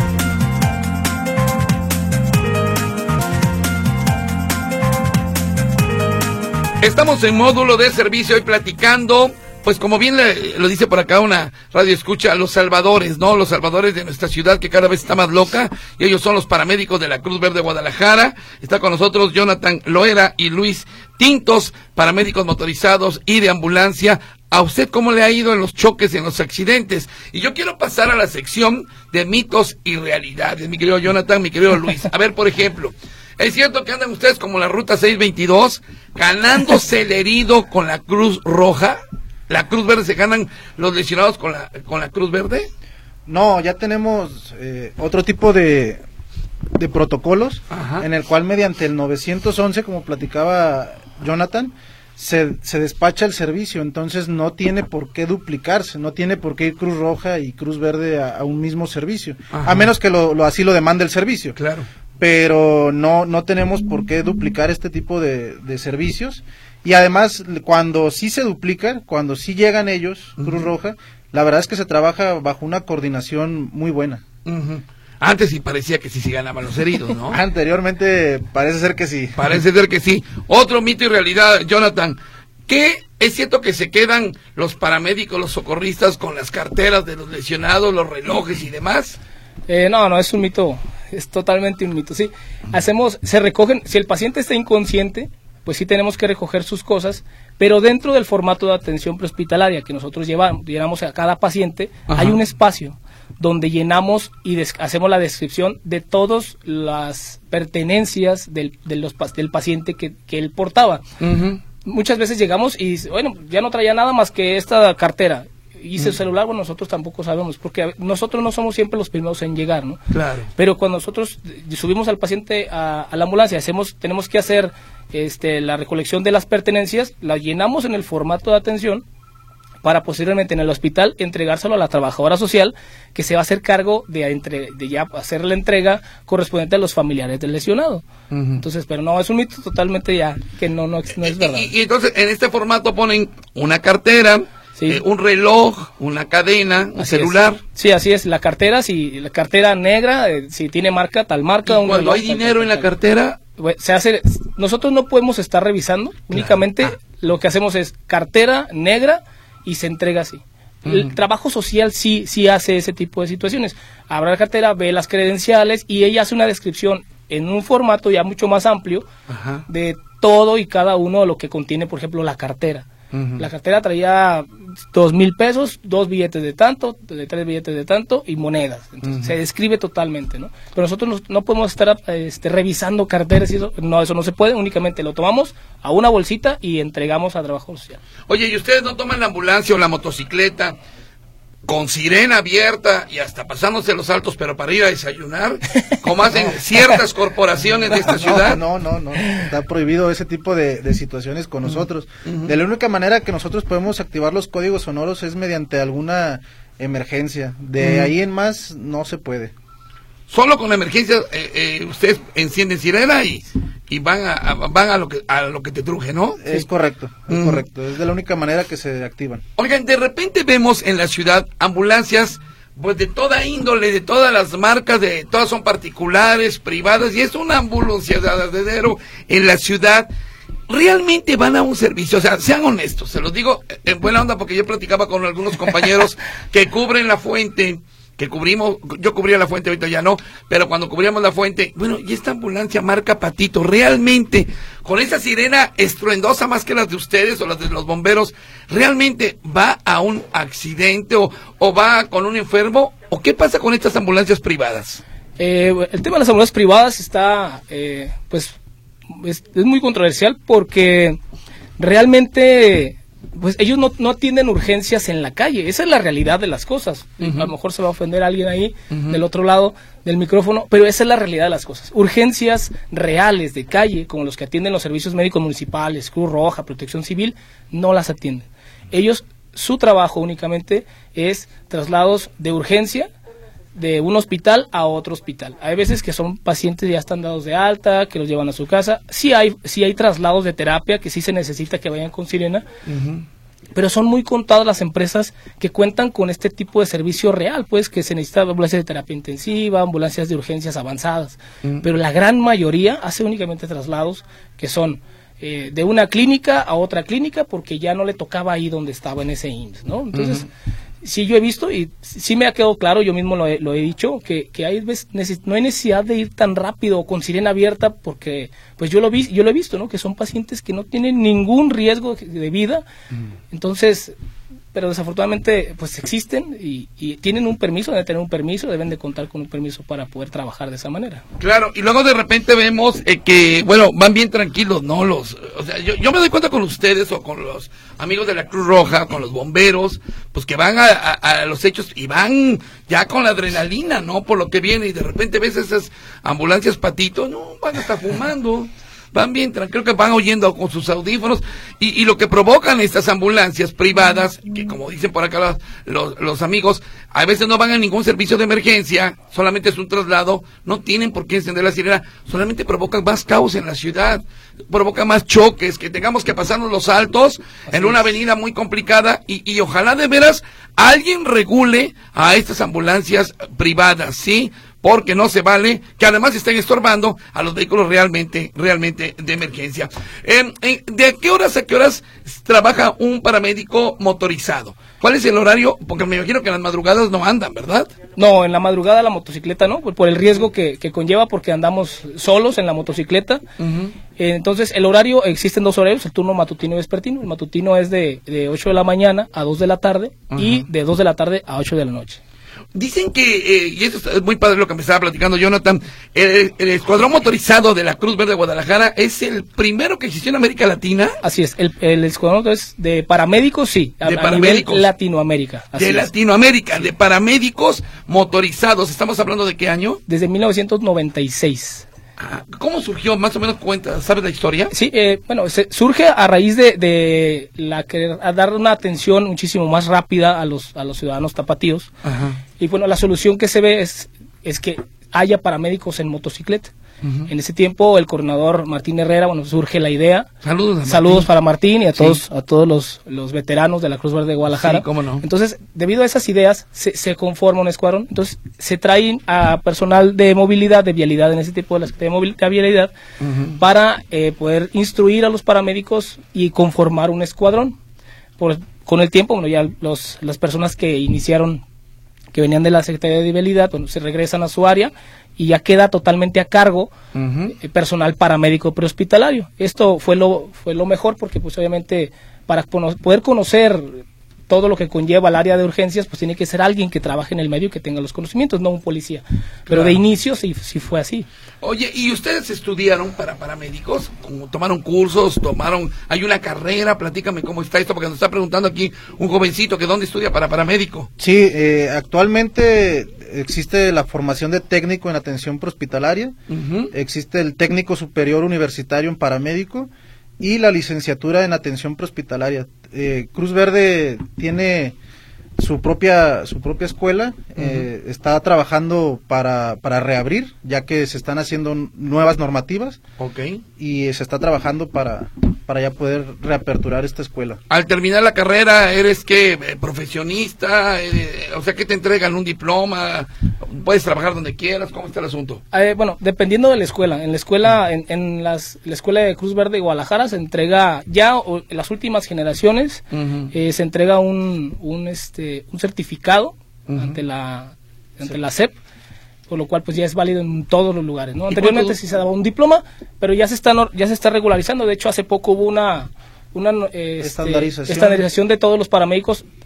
Estamos en Módulo de Servicio hoy platicando, pues como bien le, lo dice por acá una radio escucha, los salvadores, ¿no? Los salvadores de nuestra ciudad que cada vez está más loca, y ellos son los paramédicos de la Cruz Verde Guadalajara. Está con nosotros Jonathan Loera y Luis Tintos, paramédicos motorizados y de ambulancia. ¿A usted cómo le ha ido en los choques, en los accidentes? Y yo quiero pasar a la sección de mitos y realidades, mi querido Jonathan, mi querido Luis. A ver, por ejemplo, ¿es cierto que andan ustedes como la ruta seiscientos veintidós, ganándose el herido con la Cruz Roja? ¿La Cruz Verde se ganan los lesionados con la con la Cruz Verde? No, ya tenemos eh, otro tipo de, de protocolos. Ajá. En el cual mediante el nueve once, como platicaba Jonathan, se, se despacha el servicio, entonces no tiene por qué duplicarse, no tiene por qué ir Cruz Roja y Cruz Verde a, a un mismo servicio, ajá, a menos que lo, lo así lo demande el servicio. Claro. Pero no no tenemos por qué duplicar este tipo de, de servicios. Y además, cuando sí se duplican, cuando sí llegan ellos, uh-huh, Cruz Roja, la verdad es que se trabaja bajo una coordinación muy buena. Uh-huh. Antes sí parecía que sí se ganaban los heridos, ¿no? Anteriormente parece ser que sí. Parece ser que sí. Otro mito y realidad, Jonathan, ¿qué es cierto que se quedan los paramédicos, los socorristas con las carteras de los lesionados, los relojes y demás? Eh, no, no, es un mito, es totalmente un mito, sí. Hacemos, se recogen, si el paciente está inconsciente, pues sí tenemos que recoger sus cosas, pero dentro del formato de atención prehospitalaria que nosotros llevamos, llenamos a cada paciente, ajá, hay un espacio donde llenamos y des- hacemos la descripción de todas las pertenencias del, de los, del paciente que, que él portaba. Uh-huh. Muchas veces llegamos y, bueno, ya no traía nada más que esta cartera. Y su celular, bueno, nosotros tampoco sabemos, porque nosotros no somos siempre los primeros en llegar, ¿no? Claro. Pero cuando nosotros subimos al paciente a, a la ambulancia, hacemos, tenemos que hacer este, la recolección de las pertenencias, las llenamos en el formato de atención, para posteriormente en el hospital entregárselo a la trabajadora social, que se va a hacer cargo de, entre, de ya hacer la entrega correspondiente a los familiares del lesionado. Uh-huh. Entonces, pero no, es un mito totalmente ya, que no, no, no es verdad. Y, y entonces, en este formato ponen una cartera, sí, eh, un reloj, una cadena, un así celular. Es. Sí, así es, la cartera, si la cartera negra, eh, si tiene marca, tal marca. ¿Y un cuando reloj, hay dinero tal, en la tal, cartera? Se hace, nosotros no podemos estar revisando, claro, únicamente ah. lo que hacemos es cartera negra y se entrega así. Uh-huh. El trabajo social sí, sí hace ese tipo de situaciones. Abre la cartera, ve las credenciales y ella hace una descripción en un formato ya mucho más amplio, uh-huh, de todo y cada uno de lo que contiene, por ejemplo, la cartera. Uh-huh. La cartera traía dos mil pesos, dos billetes de tanto, de tres billetes de tanto y monedas. Entonces, uh-huh, se describe totalmente, ¿no? Pero nosotros no, no podemos estar este, revisando carteras y eso, no, eso no se puede, únicamente lo tomamos a una bolsita y entregamos a trabajo social. Oye, ¿y ustedes no toman la ambulancia o la motocicleta con sirena abierta y hasta pasándose los altos, pero para ir a desayunar, como hacen ciertas corporaciones de esta ciudad? No, no, no, no, está prohibido ese tipo de, de situaciones con nosotros. Uh-huh. De la única manera que nosotros podemos activar los códigos sonoros es mediante alguna emergencia. De uh-huh, ahí en más no se puede. Solo con la emergencia eh, eh, ustedes encienden sirena y, y van a, a van a lo que a lo que te truje, ¿no? Es sí, correcto, es mm. correcto. Es de la única manera que se activan. Oigan, de repente vemos en la ciudad ambulancias pues de toda índole, de todas las marcas, de todas son particulares, privadas, y es una ambulancia de verdadero en la ciudad. ¿Realmente van a un servicio? O sea, sean honestos, se los digo en buena onda, porque yo platicaba con algunos compañeros que cubren la fuente, que cubrimos, yo cubría la fuente, ahorita ya no, pero cuando cubríamos la fuente, bueno, y esta ambulancia marca Patito, realmente, con esa sirena estruendosa más que las de ustedes o las de los bomberos, ¿realmente va a un accidente o, o va con un enfermo? ¿O qué pasa con estas ambulancias privadas? Eh, el tema de las ambulancias privadas está, eh, pues, es, es muy controversial porque realmente, pues, ellos no, no atienden urgencias en la calle. Esa es la realidad de las cosas. Uh-huh. A lo mejor se va a ofender a alguien ahí, uh-huh, del otro lado del micrófono, pero esa es la realidad de las cosas. Urgencias reales de calle, como los que atienden los servicios médicos municipales, Cruz Roja, Protección Civil, no las atienden. Ellos, su trabajo únicamente es traslados de urgencia de un hospital a otro hospital. Hay veces que son pacientes ya están dados de alta, que los llevan a su casa. Sí hay, sí hay traslados de terapia que sí se necesita que vayan con sirena, uh-huh, pero son muy contadas las empresas que cuentan con este tipo de servicio real, pues que se necesita ambulancias de terapia intensiva, ambulancias de urgencias avanzadas, uh-huh, pero la gran mayoría hace únicamente traslados que son eh, de una clínica a otra clínica porque ya no le tocaba ahí donde estaba en ese I M S S, ¿no? Entonces, uh-huh, sí, yo he visto y sí me ha quedado claro, yo mismo lo he, lo he dicho, que, que hay veces, no hay necesidad de ir tan rápido con sirena abierta porque, pues yo lo vi, yo lo he visto, ¿no? Que son pacientes que no tienen ningún riesgo de vida, mm. entonces, pero desafortunadamente, pues existen y, y tienen un permiso, deben tener un permiso, deben de contar con un permiso para poder trabajar de esa manera. Claro, y luego de repente vemos eh, que, bueno, van bien tranquilos, ¿no? Los, o sea, yo, yo me doy cuenta con ustedes o con los amigos de la Cruz Roja, con los bomberos, pues que van a, a, a los hechos y van ya con la adrenalina, ¿no? Por lo que viene y de repente ves esas ambulancias patito, no, van a estar fumando. Van bien, creo que van oyendo con sus audífonos y, y lo que provocan estas ambulancias privadas, que como dicen por acá los, los, los amigos, a veces no van a ningún servicio de emergencia, solamente es un traslado, no tienen por qué encender la sirena, solamente provocan más caos en la ciudad, provoca más choques, que tengamos que pasarnos los altos en una avenida muy complicada y, y ojalá de veras alguien regule a estas ambulancias privadas, ¿sí? Porque no se vale que además estén estorbando a los vehículos realmente, realmente de emergencia. Eh, eh, ¿De qué horas a qué horas trabaja un paramédico motorizado? ¿Cuál es el horario? Porque me imagino que en las madrugadas no andan, ¿verdad? No, en la madrugada la motocicleta no, por, por el riesgo que, que conlleva, porque andamos solos en la motocicleta. Uh-huh. Eh, entonces, el horario, existen dos horarios, el turno matutino y vespertino. El matutino es de, de ocho de la mañana a dos de la tarde, uh-huh, y de dos de la tarde a ocho de la noche. Dicen que, eh, y eso es muy padre lo que me estaba platicando Jonathan, el, el escuadrón motorizado de la Cruz Verde de Guadalajara es el primero que existió en América Latina. Así es, el, el escuadrón es de paramédicos, sí, a, de paramédicos. A nivel Latinoamérica. Así de es. Latinoamérica, sí, de paramédicos motorizados. ¿Estamos hablando de qué año? Desde mil novecientos noventa y seis. ¿Cómo surgió? Más o menos cuenta, ¿sabes la historia? Sí, eh, bueno, se, surge a raíz de, de la querer a dar una atención muchísimo más rápida a los a los ciudadanos tapatíos. Ajá. Y bueno, la solución que se ve es, es que haya paramédicos en motocicleta. Uh-huh. En ese tiempo el coordinador Martín Herrera, bueno, surge la idea. Saludos, Saludos para Martín y a todos, sí, a todos los, los veteranos de la Cruz Verde de Guadalajara. Sí, cómo no. Entonces, debido a esas ideas, se, se conforma un escuadrón. Entonces, se traen a personal de movilidad, de vialidad, en ese tipo de las de movilidad, de vialidad, uh-huh, para eh, poder instruir a los paramédicos y conformar un escuadrón. Por, con el tiempo, bueno, ya los, las personas que iniciaron, que venían de la Secretaría de Vialidad, bueno, se regresan a su área y ya queda totalmente a cargo, uh-huh, eh, personal paramédico prehospitalario. Esto fue lo fue lo mejor porque pues obviamente para cono- poder conocer todo lo que conlleva el área de urgencias, pues tiene que ser alguien que trabaje en el medio y que tenga los conocimientos, no un policía. Pero claro, de inicio sí, sí fue así. Oye, ¿y ustedes estudiaron para paramédicos? ¿Tomaron cursos? ¿Tomaron? ¿Hay una carrera? Platícame cómo está esto, porque nos está preguntando aquí un jovencito que dónde estudia para paramédico. Sí, eh, actualmente existe la formación de técnico en atención prehospitalaria, uh-huh, existe el técnico superior universitario en paramédico y la licenciatura en atención prehospitalaria. Eh, Cruz Verde tiene su propia su propia escuela, uh-huh, eh, está trabajando para para reabrir, ya que se están haciendo nuevas normativas. Okay. Y se está trabajando para para ya poder reaperturar esta escuela. Al terminar la carrera, ¿eres qué? ¿Profesionista? Eh, o sea, ¿qué te entregan? ¿Un diploma? ¿Puedes trabajar donde quieras? ¿Cómo está el asunto? Eh, bueno, dependiendo de la escuela. En la escuela, en, en las, la escuela de Cruz Verde de Guadalajara se entrega, ya o, en las últimas generaciones, uh-huh, eh, se entrega un, un, este, un certificado, uh-huh, ante la, ante sí, la S E P, por lo cual pues ya es válido en todos los lugares, ¿no? Anteriormente sí se daba un diploma, pero ya se está ya se está regularizando. De hecho, hace poco hubo una una este, estandarización. estandarización de todos los paramédicos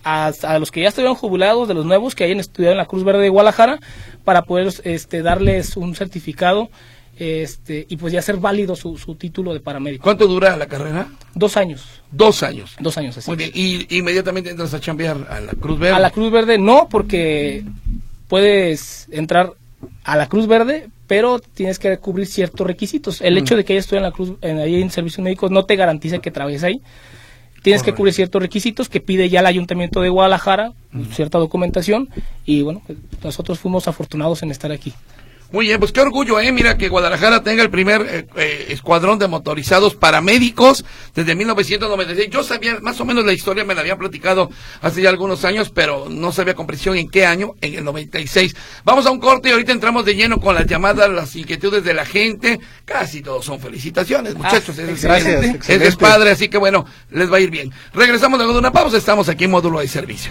a, a los que ya estuvieron jubilados, de los nuevos que hayan estudiado en la Cruz Verde de Guadalajara, para poder este, darles un certificado este y pues ya hacer válido su, su título de paramédico. ¿Cuánto dura la carrera? Dos años. Dos años. Dos años, así. Muy bien, y inmediatamente entras a chambear a la Cruz Verde. A la Cruz Verde no, porque puedes entrar a la Cruz Verde, pero tienes que cubrir ciertos requisitos. El mm. hecho de que hayas estudiado en la Cruz, en, ahí en servicios médicos, no te garantiza que trabajes ahí. Tienes Correcto. que cubrir ciertos requisitos que pide ya el Ayuntamiento de Guadalajara, mm. cierta documentación, y bueno, pues nosotros fuimos afortunados en estar aquí. Muy bien, pues qué orgullo, ¿eh? Mira que Guadalajara tenga el primer eh, eh, escuadrón de motorizados paramédicos desde mil novecientos noventa y seis. Yo sabía, más o menos la historia me la habían platicado hace ya algunos años, pero no sabía con precisión en qué año, en el noventa y seis. Vamos a un corte y ahorita entramos de lleno con las llamadas, las inquietudes de la gente. Casi todos son felicitaciones, muchachos. Ah, es gracias, excelente. Es padre, así que bueno, les va a ir bien. Regresamos luego de una pausa, estamos aquí en Módulo de Servicio.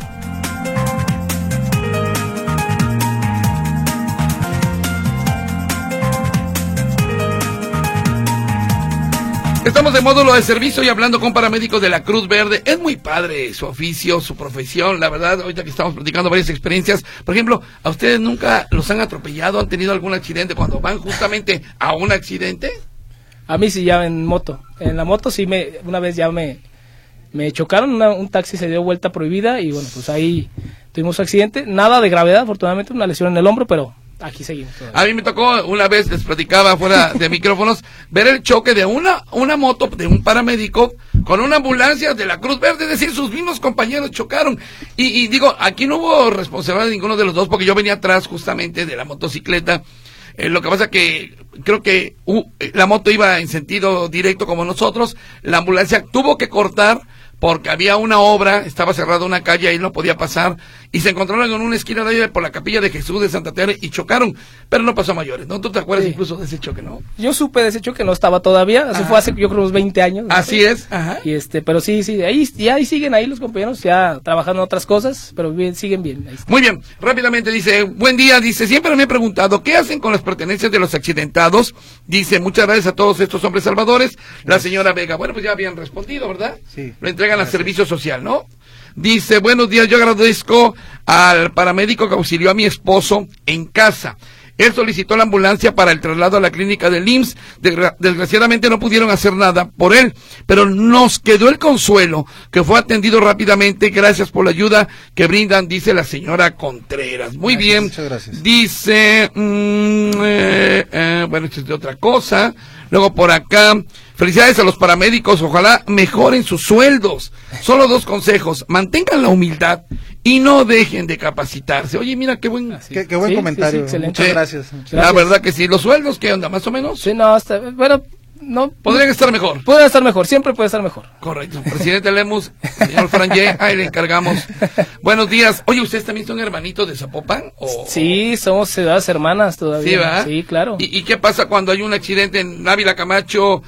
Estamos de módulo de servicio y hablando con paramédicos de la Cruz Verde. Es muy padre su oficio, su profesión, la verdad, ahorita que estamos platicando varias experiencias. Por ejemplo, ¿a ustedes nunca los han atropellado? ¿Han tenido algún accidente cuando van justamente a un accidente? A mí sí, ya en moto. En la moto sí, me una vez ya me, me chocaron, una, un taxi se dio vuelta prohibida y bueno, pues ahí tuvimos accidente. Nada de gravedad, afortunadamente, una lesión en el hombro, pero... aquí seguimos todavía. A mí me tocó una vez, les platicaba fuera de micrófonos, ver el choque de una una moto de un paramédico con una ambulancia de la Cruz Verde, es decir, sus mismos compañeros chocaron. Y, y digo, aquí no hubo responsabilidad de ninguno de los dos porque yo venía atrás justamente de la motocicleta. Eh, lo que pasa que creo que uh, la moto iba en sentido directo como nosotros, la ambulancia tuvo que cortar porque había una obra, estaba cerrada una calle, ahí no podía pasar, y se encontraron en una esquina de ahí por la Capilla de Jesús de Santa Teresa y chocaron, pero no pasó a mayores, ¿no? ¿Tú te acuerdas sí. incluso de ese choque, no? Yo supe de ese choque, no estaba todavía, eso fue hace yo creo unos veinte años. ¿No? Así es. Ajá. Y este, pero sí, sí, ahí ya ahí siguen ahí los compañeros, ya trabajando en otras cosas, pero bien, siguen bien. Ahí Muy bien, rápidamente dice, buen día, dice, siempre me he preguntado, ¿qué hacen con las pertenencias de los accidentados? Dice, muchas gracias a todos estos hombres salvadores. La señora Vega, bueno, pues ya habían respondido, ¿verdad? Sí. Lo entregan al servicio social, ¿no? Dice, buenos días, yo agradezco al paramédico que auxilió a mi esposo en casa. Él solicitó la ambulancia para el traslado a la clínica del I M S S. Desgra- desgraciadamente no pudieron hacer nada por él, pero nos quedó el consuelo que fue atendido rápidamente. Gracias por la ayuda que brindan, dice la señora Contreras. Muy gracias, bien. Muchas gracias. Dice, mmm, eh, eh, bueno, esto es de otra cosa. Luego por acá, felicidades a los paramédicos, ojalá mejoren sus sueldos. Solo dos consejos, mantengan la humildad y no dejen de capacitarse. Oye, mira qué buen, qué, qué buen sí, comentario. Sí, sí, muchas sí. gracias. Muchas La gracias. verdad que sí, los sueldos, ¿qué onda? ¿Más o menos? Sí, no, hasta, bueno, no. Podrían estar mejor. Puede estar mejor, siempre puede estar mejor. Correcto. Presidente Lemus, señor Frangé, ahí le encargamos. Buenos días. Oye, ¿ustedes también son hermanitos de Zapopan? ¿O... Sí, somos ciudades hermanas todavía. Sí, ¿verdad? Sí, claro. ¿Y, ¿Y qué pasa cuando hay un accidente en Ávila Camacho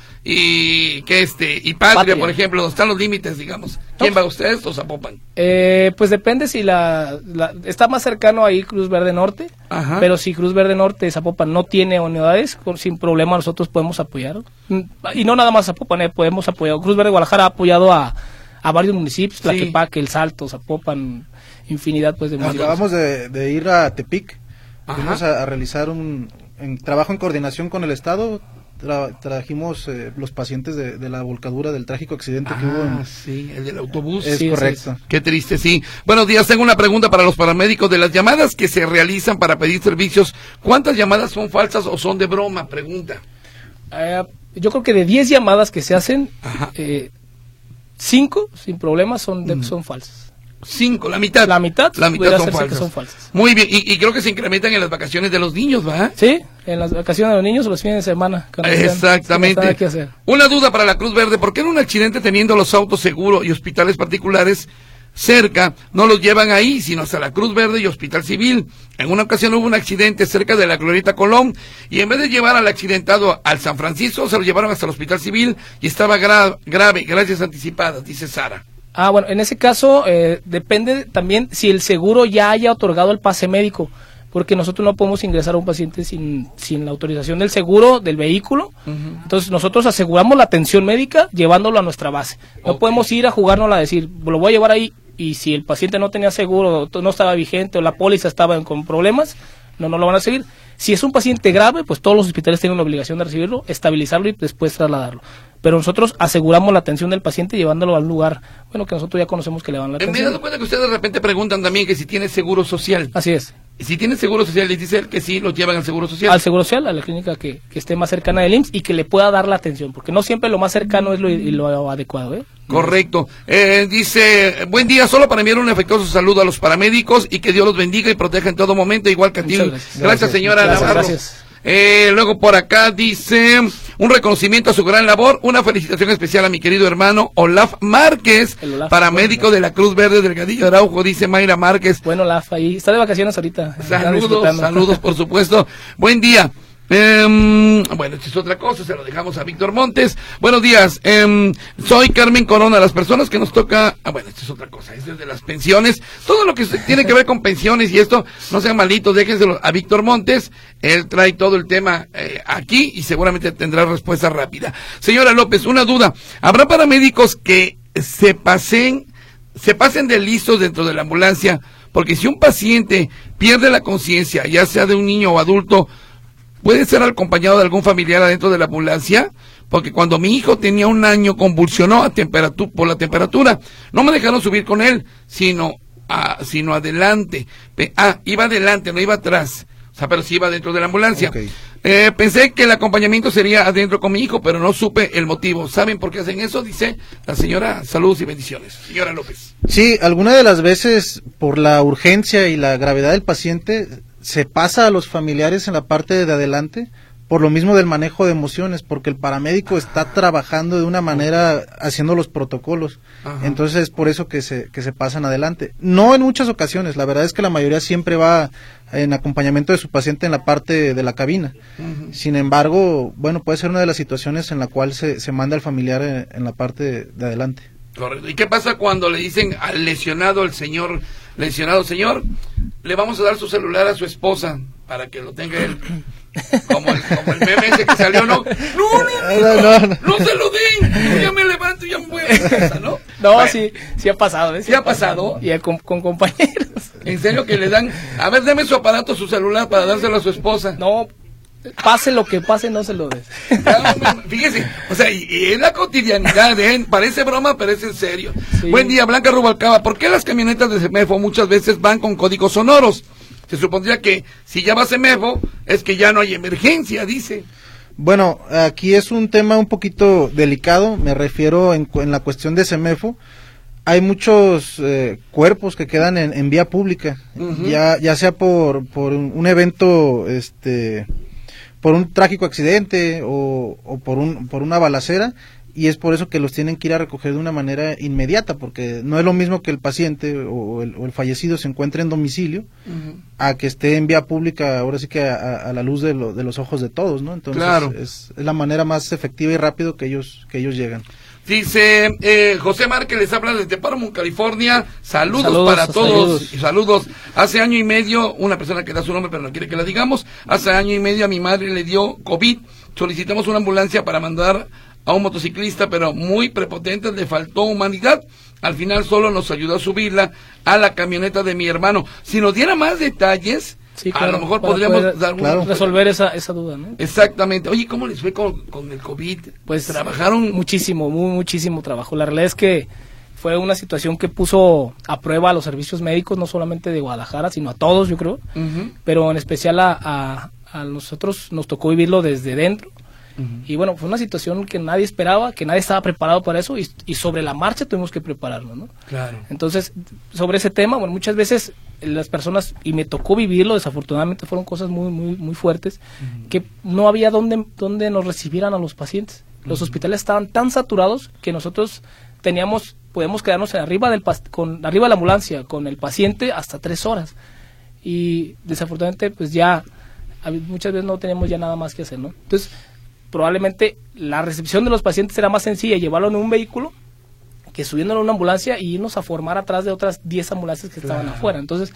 y que este y Patria, Patria, por ejemplo, donde están los límites, digamos? ¿Quién No. va, ustedes o Zapopan? Eh, pues depende si la, la está más cercano ahí Cruz Verde Norte, Ajá. pero si Cruz Verde Norte Zapopan no tiene unidades, con, sin problema nosotros podemos apoyar. Y no nada más Zapopan, eh, podemos apoyar. Cruz Verde Guadalajara ha apoyado a, a varios municipios, Tlaquepaque, El Salto, Zapopan, infinidad pues de municipios. Acabamos de, de ir a Tepic, Ajá. fuimos a, a realizar un en, trabajo en coordinación con el Estado. Tra, trajimos eh, los pacientes de, de la volcadura del trágico accidente Ah, que hubo. En, sí, el del autobús. es sí, correcto. sí, Qué triste, sí. Buenos días, tengo una pregunta para los paramédicos. De las llamadas que se realizan para pedir servicios, ¿cuántas llamadas son falsas o son de broma? Pregunta. Eh, yo creo que de diez llamadas que se hacen, eh, cinco sin problemas son, de, mm. son falsas. Cinco, la mitad. La mitad, la mitad son falsas. que son falsas. Muy bien, y, y creo que se incrementan en las vacaciones de los niños, ¿va? Sí, en las vacaciones de los niños o los fines de semana. Exactamente. Están, que hacer. Una duda para la Cruz Verde, ¿por qué en un accidente teniendo los autos seguros y hospitales particulares cerca, no los llevan ahí, sino hasta la Cruz Verde y Hospital Civil? En una ocasión hubo un accidente cerca de la Glorieta Colón y en vez de llevar al accidentado al San Francisco, se lo llevaron hasta el Hospital Civil y estaba gra grave, gracias anticipadas, dice Sara. Ah, bueno, en ese caso eh, depende también si el seguro ya haya otorgado el pase médico, porque nosotros no podemos ingresar a un paciente sin, sin la autorización del seguro del vehículo. Uh-huh. Entonces nosotros aseguramos la atención médica llevándolo a nuestra base. No okay. podemos ir a jugárnosla a decir, lo voy a llevar ahí y si el paciente no tenía seguro, no estaba vigente o la póliza estaba con problemas, no, no lo van a seguir. Si es un paciente grave, pues todos los hospitales tienen la obligación de recibirlo, estabilizarlo y después trasladarlo. Pero nosotros aseguramos la atención del paciente llevándolo a un lugar, bueno, que nosotros ya conocemos que le van la atención. Me he dado cuenta que ustedes de repente preguntan también que si tiene seguro social. Así es. Si tiene seguro social, les dice él que sí, lo llevan al seguro social. Al seguro social, a la clínica que, que esté más cercana del I M S S y que le pueda dar la atención, porque no siempre lo más cercano es lo, lo adecuado, ¿eh? Correcto. Eh, dice, buen día, solo para enviar un afectuoso saludo a los paramédicos y que Dios los bendiga y proteja en todo momento, igual que a ti. Gracias. gracias, señora gracias, Navarro. Gracias. Eh, luego por acá dice, un reconocimiento a su gran labor, una felicitación especial a mi querido hermano Olaf Márquez, Olaf, paramédico bueno, de la Cruz Verde Delgadillo Araujo, dice Mayra Márquez. Bueno, Olaf, ahí está de vacaciones ahorita. Saludos, saludos por supuesto. Buen día. Um, bueno, esto es otra cosa, se lo dejamos a Víctor Montes. Buenos días, um, soy Carmen Corona. Las personas que nos toca, ah, bueno, esto es otra cosa, esto es de las pensiones, todo lo que tiene que ver con pensiones y esto, no sean malitos, déjenselo a Víctor Montes, él trae todo el tema eh, aquí y seguramente tendrá respuesta rápida. Señora López, una duda, ¿habrá paramédicos que se pasen, se pasen de listos dentro de la ambulancia? Porque si un paciente pierde la conciencia, ya sea de un niño o adulto, ¿puede ser acompañado de algún familiar adentro de la ambulancia? Porque cuando mi hijo tenía un año convulsionó a temperatura, por la temperatura. No me dejaron subir con él, sino, a, sino adelante. Ah, iba adelante, no iba atrás. O sea, pero sí iba dentro de la ambulancia. Okay. Eh, pensé que el acompañamiento sería adentro con mi hijo, pero no supe el motivo. ¿Saben por qué hacen eso? Dice la señora. Saludos y bendiciones. Señora López. Sí, alguna de las veces, por la urgencia y la gravedad del paciente, se pasa a los familiares en la parte de adelante por lo mismo del manejo de emociones, porque el paramédico está trabajando de una manera haciendo los protocolos. Ajá. Entonces es por eso que se que se pasan adelante. No en muchas ocasiones, la verdad es que la mayoría siempre va en acompañamiento de su paciente en la parte de la cabina. Uh-huh. Sin embargo, bueno, puede ser una de las situaciones en la cual se, se manda al familiar en, en la parte de, de adelante. Correcto. ¿Y qué pasa cuando le dicen al lesionado, el señor, lesionado, señor, le vamos a dar su celular a su esposa para que lo tenga él? Como el, como el meme ese que salió, ¿no? No, no, no, no, no, no se lo den. Yo ya me levanto y ya me voy a mi casa, ¿no? No, bueno, sí, sí ha pasado, ¿eh? Sí, sí ha pasado. Y con, con compañeros. ¿En serio que le dan? A ver, deme su aparato, su celular para dárselo a su esposa. No, pase lo que pase, no se lo des. Ya, fíjese, o sea, y, y es la cotidianidad, ¿eh? Parece broma, pero es en serio. Sí. Buen día, Blanca Rubalcaba. ¿Por qué las camionetas de Semefo muchas veces van con códigos sonoros? Se supondría que si ya va Semefo, es que ya no hay emergencia, dice. Bueno, aquí es un tema un poquito delicado, me refiero en, en la cuestión de Semefo. Hay muchos eh, cuerpos que quedan en, en vía pública, uh-huh. ya ya sea por por un, un evento, este, por un trágico accidente o, o por un por una balacera, y es por eso que los tienen que ir a recoger de una manera inmediata, porque no es lo mismo que el paciente o el, o el fallecido se encuentre en domicilio uh-huh. a que esté en vía pública, ahora sí que a, a la luz de, lo, de los ojos de todos, ¿no? Entonces claro. es, es la manera más efectiva y rápido que ellos que ellos llegan. Dice eh, José Márquez, les habla desde Paramount, California. Saludos, saludos para todos. Saludos. saludos. Hace año y medio, una persona que da su nombre pero no quiere que la digamos, hace año y medio a mi madre le dio COVID. Solicitamos una ambulancia para mandar a un motociclista, pero muy prepotente, le faltó humanidad. Al final solo nos ayudó a subirla a la camioneta de mi hermano. Si nos diera más detalles, sí, claro, a lo mejor podríamos poder, dar claro, una... resolver esa esa duda, ¿no? Exactamente. Oye, ¿cómo les fue con, con el COVID? Pues trabajaron muchísimo, muy, muchísimo trabajo. La realidad es que fue una situación que puso a prueba a los servicios médicos, no solamente de Guadalajara, sino a todos, yo creo. Uh-huh. Pero en especial a, a, a nosotros nos tocó vivirlo desde dentro. Uh-huh. Y bueno, fue una situación que nadie esperaba, que nadie estaba preparado para eso, y, y sobre la marcha tuvimos que prepararnos, ¿no? Claro. Entonces, sobre ese tema, bueno, muchas veces las personas, y me tocó vivirlo, desafortunadamente fueron cosas muy muy muy fuertes, uh-huh. que no había donde, donde nos recibieran a los pacientes. Los uh-huh. hospitales estaban tan saturados que nosotros teníamos, podíamos quedarnos arriba del con arriba de la ambulancia con el paciente hasta tres horas. Y desafortunadamente, pues ya muchas veces no teníamos ya nada más que hacer, ¿no? Entonces, probablemente la recepción de los pacientes era más sencilla, llevarlo en un vehículo que subiéndolo en una ambulancia y irnos a formar atrás de otras diez ambulancias que claro. estaban afuera. Entonces,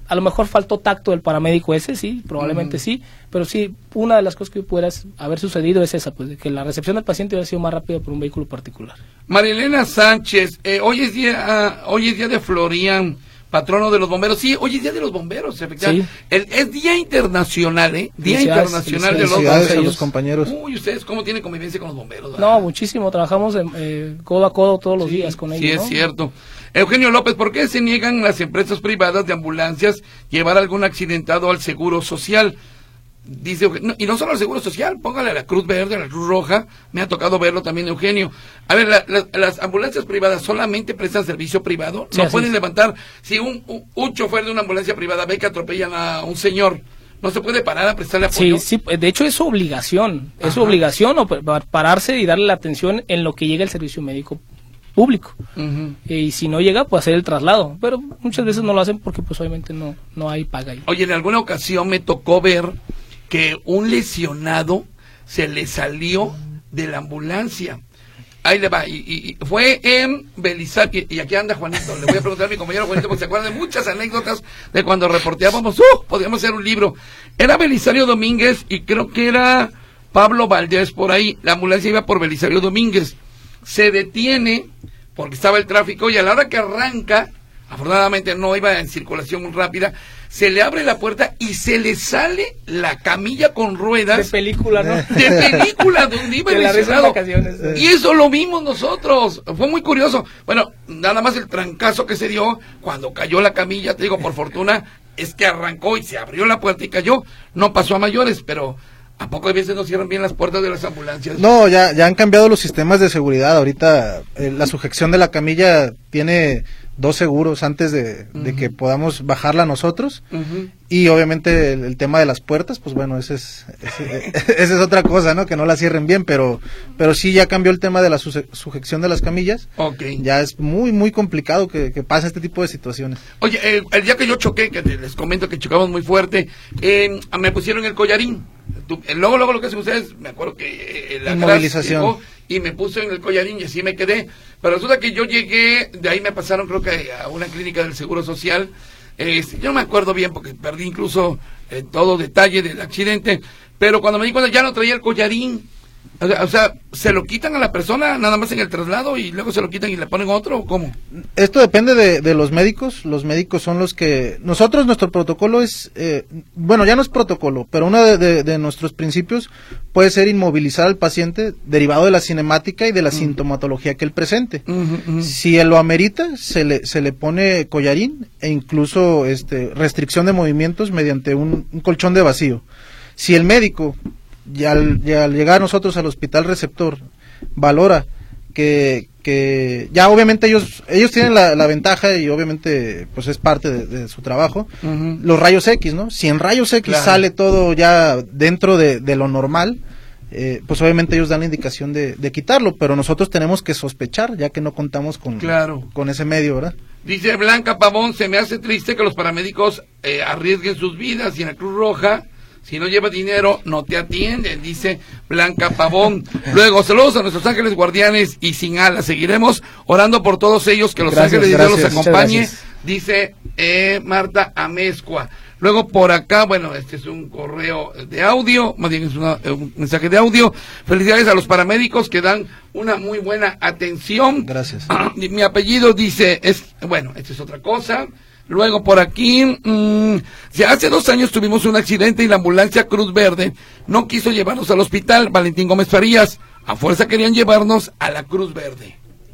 a lo mejor faltó tacto del paramédico ese, sí, probablemente uh-huh. sí, pero sí, una de las cosas que pudiera haber sucedido es esa, pues, de que la recepción del paciente hubiera sido más rápida por un vehículo particular. Marilena Sánchez, eh, hoy es día, uh, hoy es día de Florian, patrono de los bomberos. Sí, hoy es día de los bomberos, efectivamente. Sí. El, es día internacional, ¿eh? Día internacional de los bomberos. A los compañeros. Uy, ¿ustedes cómo tienen convivencia con los bomberos? ¿Verdad? No, muchísimo. Trabajamos en, eh, codo a codo todos los sí, días con ellos. Sí, es ¿no? cierto. Eugenio López, ¿por qué se niegan las empresas privadas de ambulancias llevar a algún accidentado al Seguro Social? Dice, no, y no solo al Seguro Social, póngale a la Cruz Verde, a la Cruz Roja, me ha tocado verlo también, Eugenio. A ver, la, la, las ambulancias privadas solamente prestan servicio privado, no sí, pueden es. levantar, si un, un, un chofer de una ambulancia privada ve que atropellan a un señor, no se puede parar a prestarle apoyo. Sí, sí, de hecho es su obligación, es su obligación o pararse y darle la atención en lo que llega el servicio médico público. Uh-huh. Y si no llega, pues hacer el traslado, pero muchas veces no lo hacen porque pues obviamente no, no hay paga ahí. Oye, en alguna ocasión me tocó ver que un lesionado se le salió de la ambulancia. Ahí le va, y, y, y fue en Belisario, y aquí anda Juanito, le voy a preguntar a mi compañero Juanito, porque se acuerdan de muchas anécdotas de cuando reporteábamos, ¡uh! Podíamos hacer un libro. Era Belisario Domínguez, y creo que era Pablo Valdés por ahí, la ambulancia iba por Belisario Domínguez. Se detiene, porque estaba el tráfico, y a la hora que arranca, afortunadamente no iba en circulación muy rápida, se le abre la puerta y se le sale la camilla con ruedas. De película, ¿no? De película, donde iba lesionado. Y eso lo vimos nosotros. Fue muy curioso. Bueno, nada más el trancazo que se dio cuando cayó la camilla, te digo, por fortuna, es que arrancó y se abrió la puerta y cayó. No pasó a mayores, pero ¿a poco a veces no cierran bien las puertas de las ambulancias? No, ya, ya han cambiado los sistemas de seguridad. Ahorita eh, la sujeción de la camilla tiene dos seguros antes de, uh-huh. de que podamos bajarla nosotros. Uh-huh. Y obviamente el, el tema de las puertas, pues bueno, ese es, ese, esa es otra cosa, ¿no? Que no la cierren bien, pero pero sí ya cambió el tema de la suje, sujeción de las camillas. Okay. Ya es muy, muy complicado que, que pase este tipo de situaciones. Oye, eh, el día que yo choqué, que les comento que chocamos muy fuerte, eh, me pusieron el collarín. Tú, luego, luego lo que hacen ustedes, me acuerdo que eh, la inmovilización llegó y me puso en el collarín y así me quedé. Pero resulta que yo llegué, de ahí me pasaron creo que a una clínica del Seguro Social. Eh, yo no me acuerdo bien porque perdí incluso eh, todo detalle del accidente, pero cuando me di cuenta ya no traía el collarín. O sea, o sea, ¿se lo quitan a la persona nada más en el traslado y luego se lo quitan y le ponen otro o cómo? Esto depende de, de los médicos. Los médicos son los que... Nosotros, nuestro protocolo es... Eh, bueno, ya no es protocolo, pero uno de, de, de nuestros principios puede ser inmovilizar al paciente derivado de la cinemática y de la uh-huh. sintomatología que él presente. Uh-huh, uh-huh. Si él lo amerita, se le, se le pone collarín e incluso este, restricción de movimientos mediante un, un colchón de vacío. Si el médico... Y al, y al llegar nosotros al hospital receptor, valora que, que ya obviamente ellos ellos tienen la, la ventaja y obviamente pues es parte de, de su trabajo, uh-huh. los rayos X, ¿no? Si en rayos X claro. sale todo ya dentro de, de lo normal, eh, pues obviamente ellos dan la indicación de, de quitarlo, pero nosotros tenemos que sospechar ya que no contamos con, claro. con ese medio, ¿verdad? Dice Blanca Pavón, se me hace triste que los paramédicos eh, arriesguen sus vidas y en la Cruz Roja... Si no lleva dinero, no te atienden, dice Blanca Pavón. Luego, saludos a nuestros ángeles guardianes y sin alas. Seguiremos orando por todos ellos, que los gracias, ángeles de Dios los acompañe, dice eh, Marta Amezcua. Luego, por acá, bueno, este es un correo de audio, más bien es una, un mensaje de audio. Felicidades a los paramédicos que dan una muy buena atención. Gracias. Mi apellido dice, es bueno, esta es otra cosa. Luego por aquí, mmm, ya hace dos años tuvimos un accidente y la ambulancia Cruz Verde no quiso llevarnos al hospital Valentín Gómez Farías. A fuerza querían llevarnos a la Cruz Verde.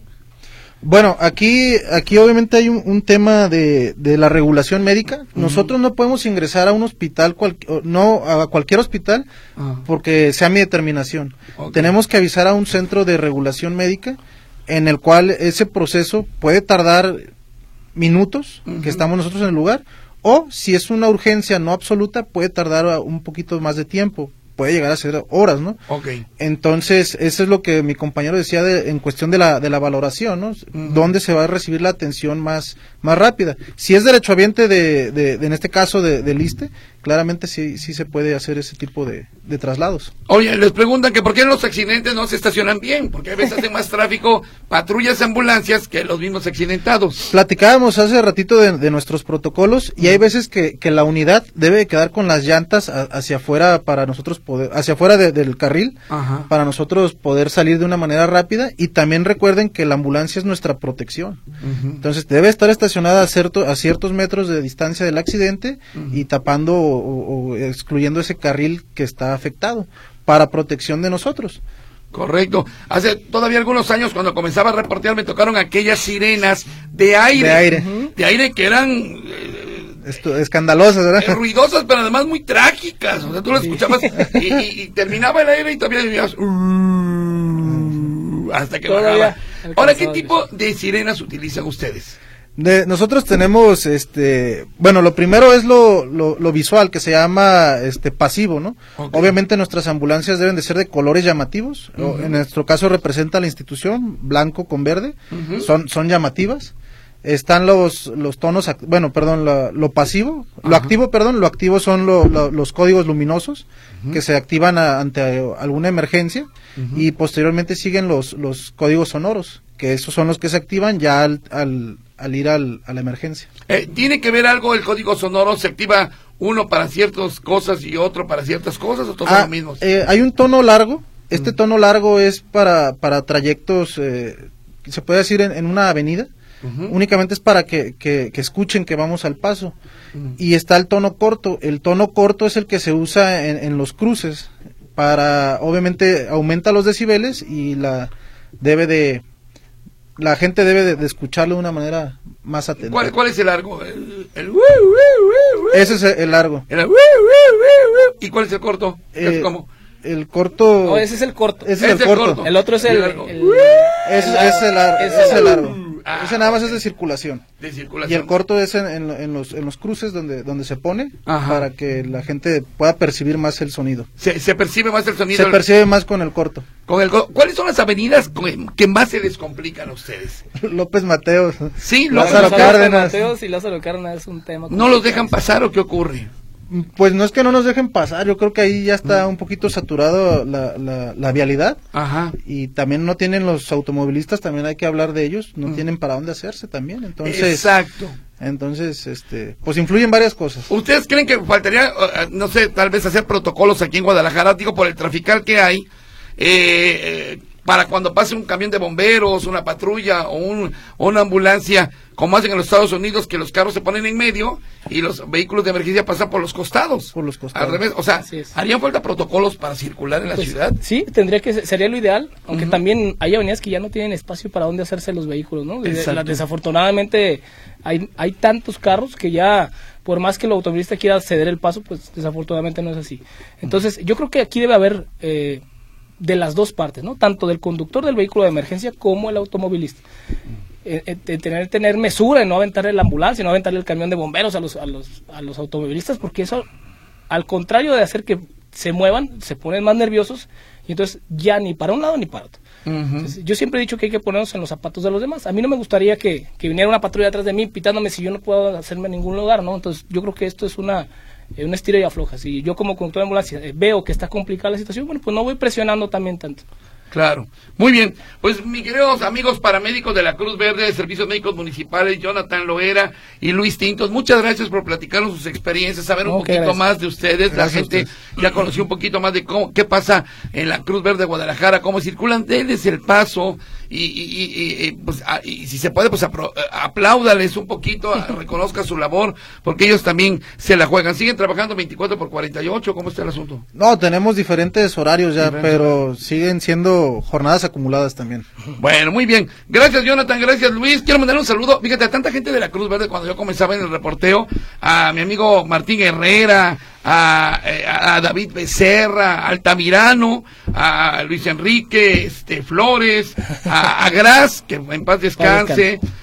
Bueno, aquí aquí obviamente hay un, un tema de, de la regulación médica. Uh-huh. Nosotros no podemos ingresar a un hospital, cual, no a cualquier hospital, uh-huh. porque sea mi determinación. Okay. Tenemos que avisar a un centro de regulación médica en el cual ese proceso puede tardar minutos, uh-huh. que estamos nosotros en el lugar, o si es una urgencia no absoluta, puede tardar un poquito más de tiempo, puede llegar a ser horas, ¿no? Okay. Entonces, eso es lo que mi compañero decía de, en cuestión de la de la valoración, ¿no? Uh-huh. ¿Dónde se va a recibir la atención más más rápida? Si es derechohabiente de, de, de en este caso de, del ISSSTE, claramente sí, sí se puede hacer ese tipo de, de traslados. Oye, les preguntan que por qué los accidentes no se estacionan bien, porque a veces hacen más tráfico patrullas y ambulancias que los mismos accidentados. Platicábamos hace ratito de, de nuestros protocolos y hay veces que, que la unidad debe quedar con las llantas a, hacia afuera para nosotros poder, hacia afuera de, del carril, Ajá. para nosotros poder salir de una manera rápida, y también recuerden que la ambulancia es nuestra protección. Uh-huh. Entonces debe estar estacionada a, cierto, a ciertos metros de distancia del accidente uh-huh. y tapando o, o, o excluyendo ese carril que está afectado para protección de nosotros. Correcto. Hace todavía algunos años, cuando comenzaba a reportear, me tocaron aquellas sirenas de aire. De aire. Uh-huh. De aire que eran... Eh, Esto, escandalosas, ¿verdad? Eh, ruidosas, pero además muy trágicas. O sea, tú las escuchabas y, y, y terminaba el aire y todavía vivías... Uh, hasta que bajaba. Ahora, ¿qué tipo de sirenas utilizan ustedes? De, nosotros tenemos, este, bueno, lo primero es lo, lo, lo visual, que se llama, este, pasivo, ¿no? Okay. Obviamente nuestras ambulancias deben de ser de colores llamativos. Uh-huh. En nuestro caso representa la institución, blanco con verde, uh-huh. son, son llamativas. Están los, los tonos, bueno, perdón, lo, lo pasivo, Ajá. lo activo, perdón, lo activo son lo, lo, los códigos luminosos uh-huh. que se activan a, ante alguna emergencia uh-huh. y posteriormente siguen los, los códigos sonoros, que esos son los que se activan ya al, al, al ir al, a la emergencia. Eh, ¿Tiene que ver algo el código sonoro? ¿Se activa uno para ciertas cosas y otro para ciertas cosas o todos ah, son los mismos? Eh, hay un tono largo, este uh-huh. tono largo es para, para trayectos, eh, se puede decir en, en una avenida. Uh-huh. Únicamente es para que, que, que escuchen que vamos al paso. Uh-huh. Y está el tono corto. El tono corto es el que se usa en, en los cruces para, obviamente, aumenta los decibeles y la debe de la gente debe de, de escucharlo de una manera más atenta. ¿Cuál, cuál es el largo? El, el... Ese es el largo. El... ¿Y cuál es el corto? Eh, ¿Es como? El corto. No, ese es el corto. Ese es el, el corto. corto. El otro es el. el, el, el ese, el es el largo. Ese es el largo. Ah, ese nada más es de circulación. De circulación. Y el corto es en, en, en, los, en los cruces donde, donde se pone Ajá. para que la gente pueda percibir más el sonido. Se, se percibe más el sonido. Se percibe más con el corto. Con el ¿Cuáles son las avenidas que más se les complican a ustedes? López Mateos. Sí, Lázaro Cárdenas. Mateos y Lázaro Cárdenas es un tema. ¿No los dejan pasar o qué ocurre? Pues no es que no nos dejen pasar, yo creo que ahí ya está un poquito saturado la, la, la vialidad. Ajá. Y también no tienen los automovilistas, también hay que hablar de ellos, no uh-huh. tienen para dónde hacerse también, entonces. Exacto. Entonces, este, pues influyen varias cosas. ¿Ustedes creen que faltaría, no sé, tal vez hacer protocolos aquí en Guadalajara, digo, por el trafical que hay, eh, para cuando pase un camión de bomberos, una patrulla o, un, o una ambulancia, como hacen en los Estados Unidos, que los carros se ponen en medio y los vehículos de emergencia pasan por los costados? Por los costados. Al revés, o sea, ¿harían falta protocolos para circular en la pues, ciudad? Sí, tendría que sería lo ideal, aunque uh-huh. también hay avenidas que ya no tienen espacio para dónde hacerse los vehículos, ¿no? Exacto. Desafortunadamente hay hay tantos carros que ya, por más que el automovilista quiera ceder el paso, pues desafortunadamente no es así. Entonces, yo creo que aquí debe haber eh, de las dos partes, ¿no? Tanto del conductor del vehículo de emergencia como el automovilista. Eh, eh, tener tener mesura en no aventarle la ambulancia, no aventarle el camión de bomberos a los a los a los automovilistas, porque eso, al contrario de hacer que se muevan, se ponen más nerviosos y entonces ya ni para un lado ni para otro. Uh-huh. Entonces, yo siempre he dicho que hay que ponernos en los zapatos de los demás. A mí no me gustaría que, que viniera una patrulla atrás de mí pitándome si yo no puedo hacerme en ningún lugar, ¿no? Entonces yo creo que esto es una eh, una estira y afloja. Si yo como conductor de ambulancia eh, veo que está complicada la situación, bueno, pues no voy presionando también tanto. Claro, muy bien. Pues mis queridos amigos paramédicos de la Cruz Verde de Servicios Médicos Municipales, Jonathan Loera y Luis Tintos, muchas gracias por platicarnos sus experiencias, saber un okay, poquito gracias. más de ustedes. Gracias. La gente ya conoció un poquito más de cómo, qué pasa en la Cruz Verde de Guadalajara, cómo circulan, denles el paso y, y, y, y, pues, a, y si se puede, pues apro, apláudales un poquito, a, reconozca su labor, porque ellos también se la juegan. ¿Siguen trabajando veinticuatro por cuarenta y ocho? ¿Cómo está el asunto? No, tenemos diferentes horarios ya, diferentes pero horarios. Siguen siendo jornadas acumuladas también. Bueno, muy bien. Gracias, Jonathan. Gracias, Luis. Quiero mandar un saludo. Fíjate, a tanta gente de la Cruz Verde cuando yo comenzaba en el reporteo, a mi amigo Martín Herrera, a, a, a David Becerra, a Altamirano, a Luis Enrique este, Flores, a, a Gras, que en paz descanse,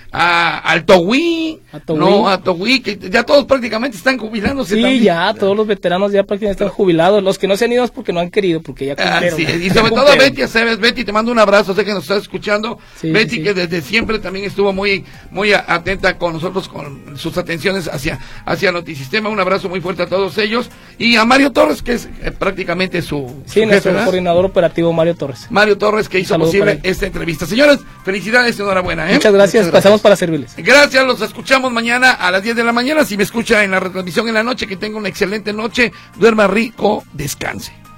a al Togui, A Togui. no, a Togui, que ya todos prácticamente están jubilándose Sí, también. ya, todos los veteranos ya prácticamente están jubilados. Los que no se han ido es porque no han querido, porque ya cumplieron. Así es. Y ya sobre todo a cumplieron. Betty Aceves. Betty, te mando un abrazo, sé que nos estás escuchando. Sí, Betty, sí. que desde siempre también estuvo muy muy a- atenta con nosotros, con sus atenciones hacia, hacia Notisistema. Un abrazo muy fuerte a todos ellos. Y a Mario Torres, que es eh, prácticamente su, Sí, su nuestro jefe, ¿verdad? coordinador operativo Mario Torres. Mario Torres, que hizo saludo para posible él. esta entrevista. Señores, felicidades y enhorabuena, ¿eh? Muchas gracias, Muchas gracias. pasamos para servirles. Gracias, los escuchamos mañana a las diez de la mañana. Si me escucha en la retransmisión en la noche, que tenga una excelente noche. Duerma rico, descanse.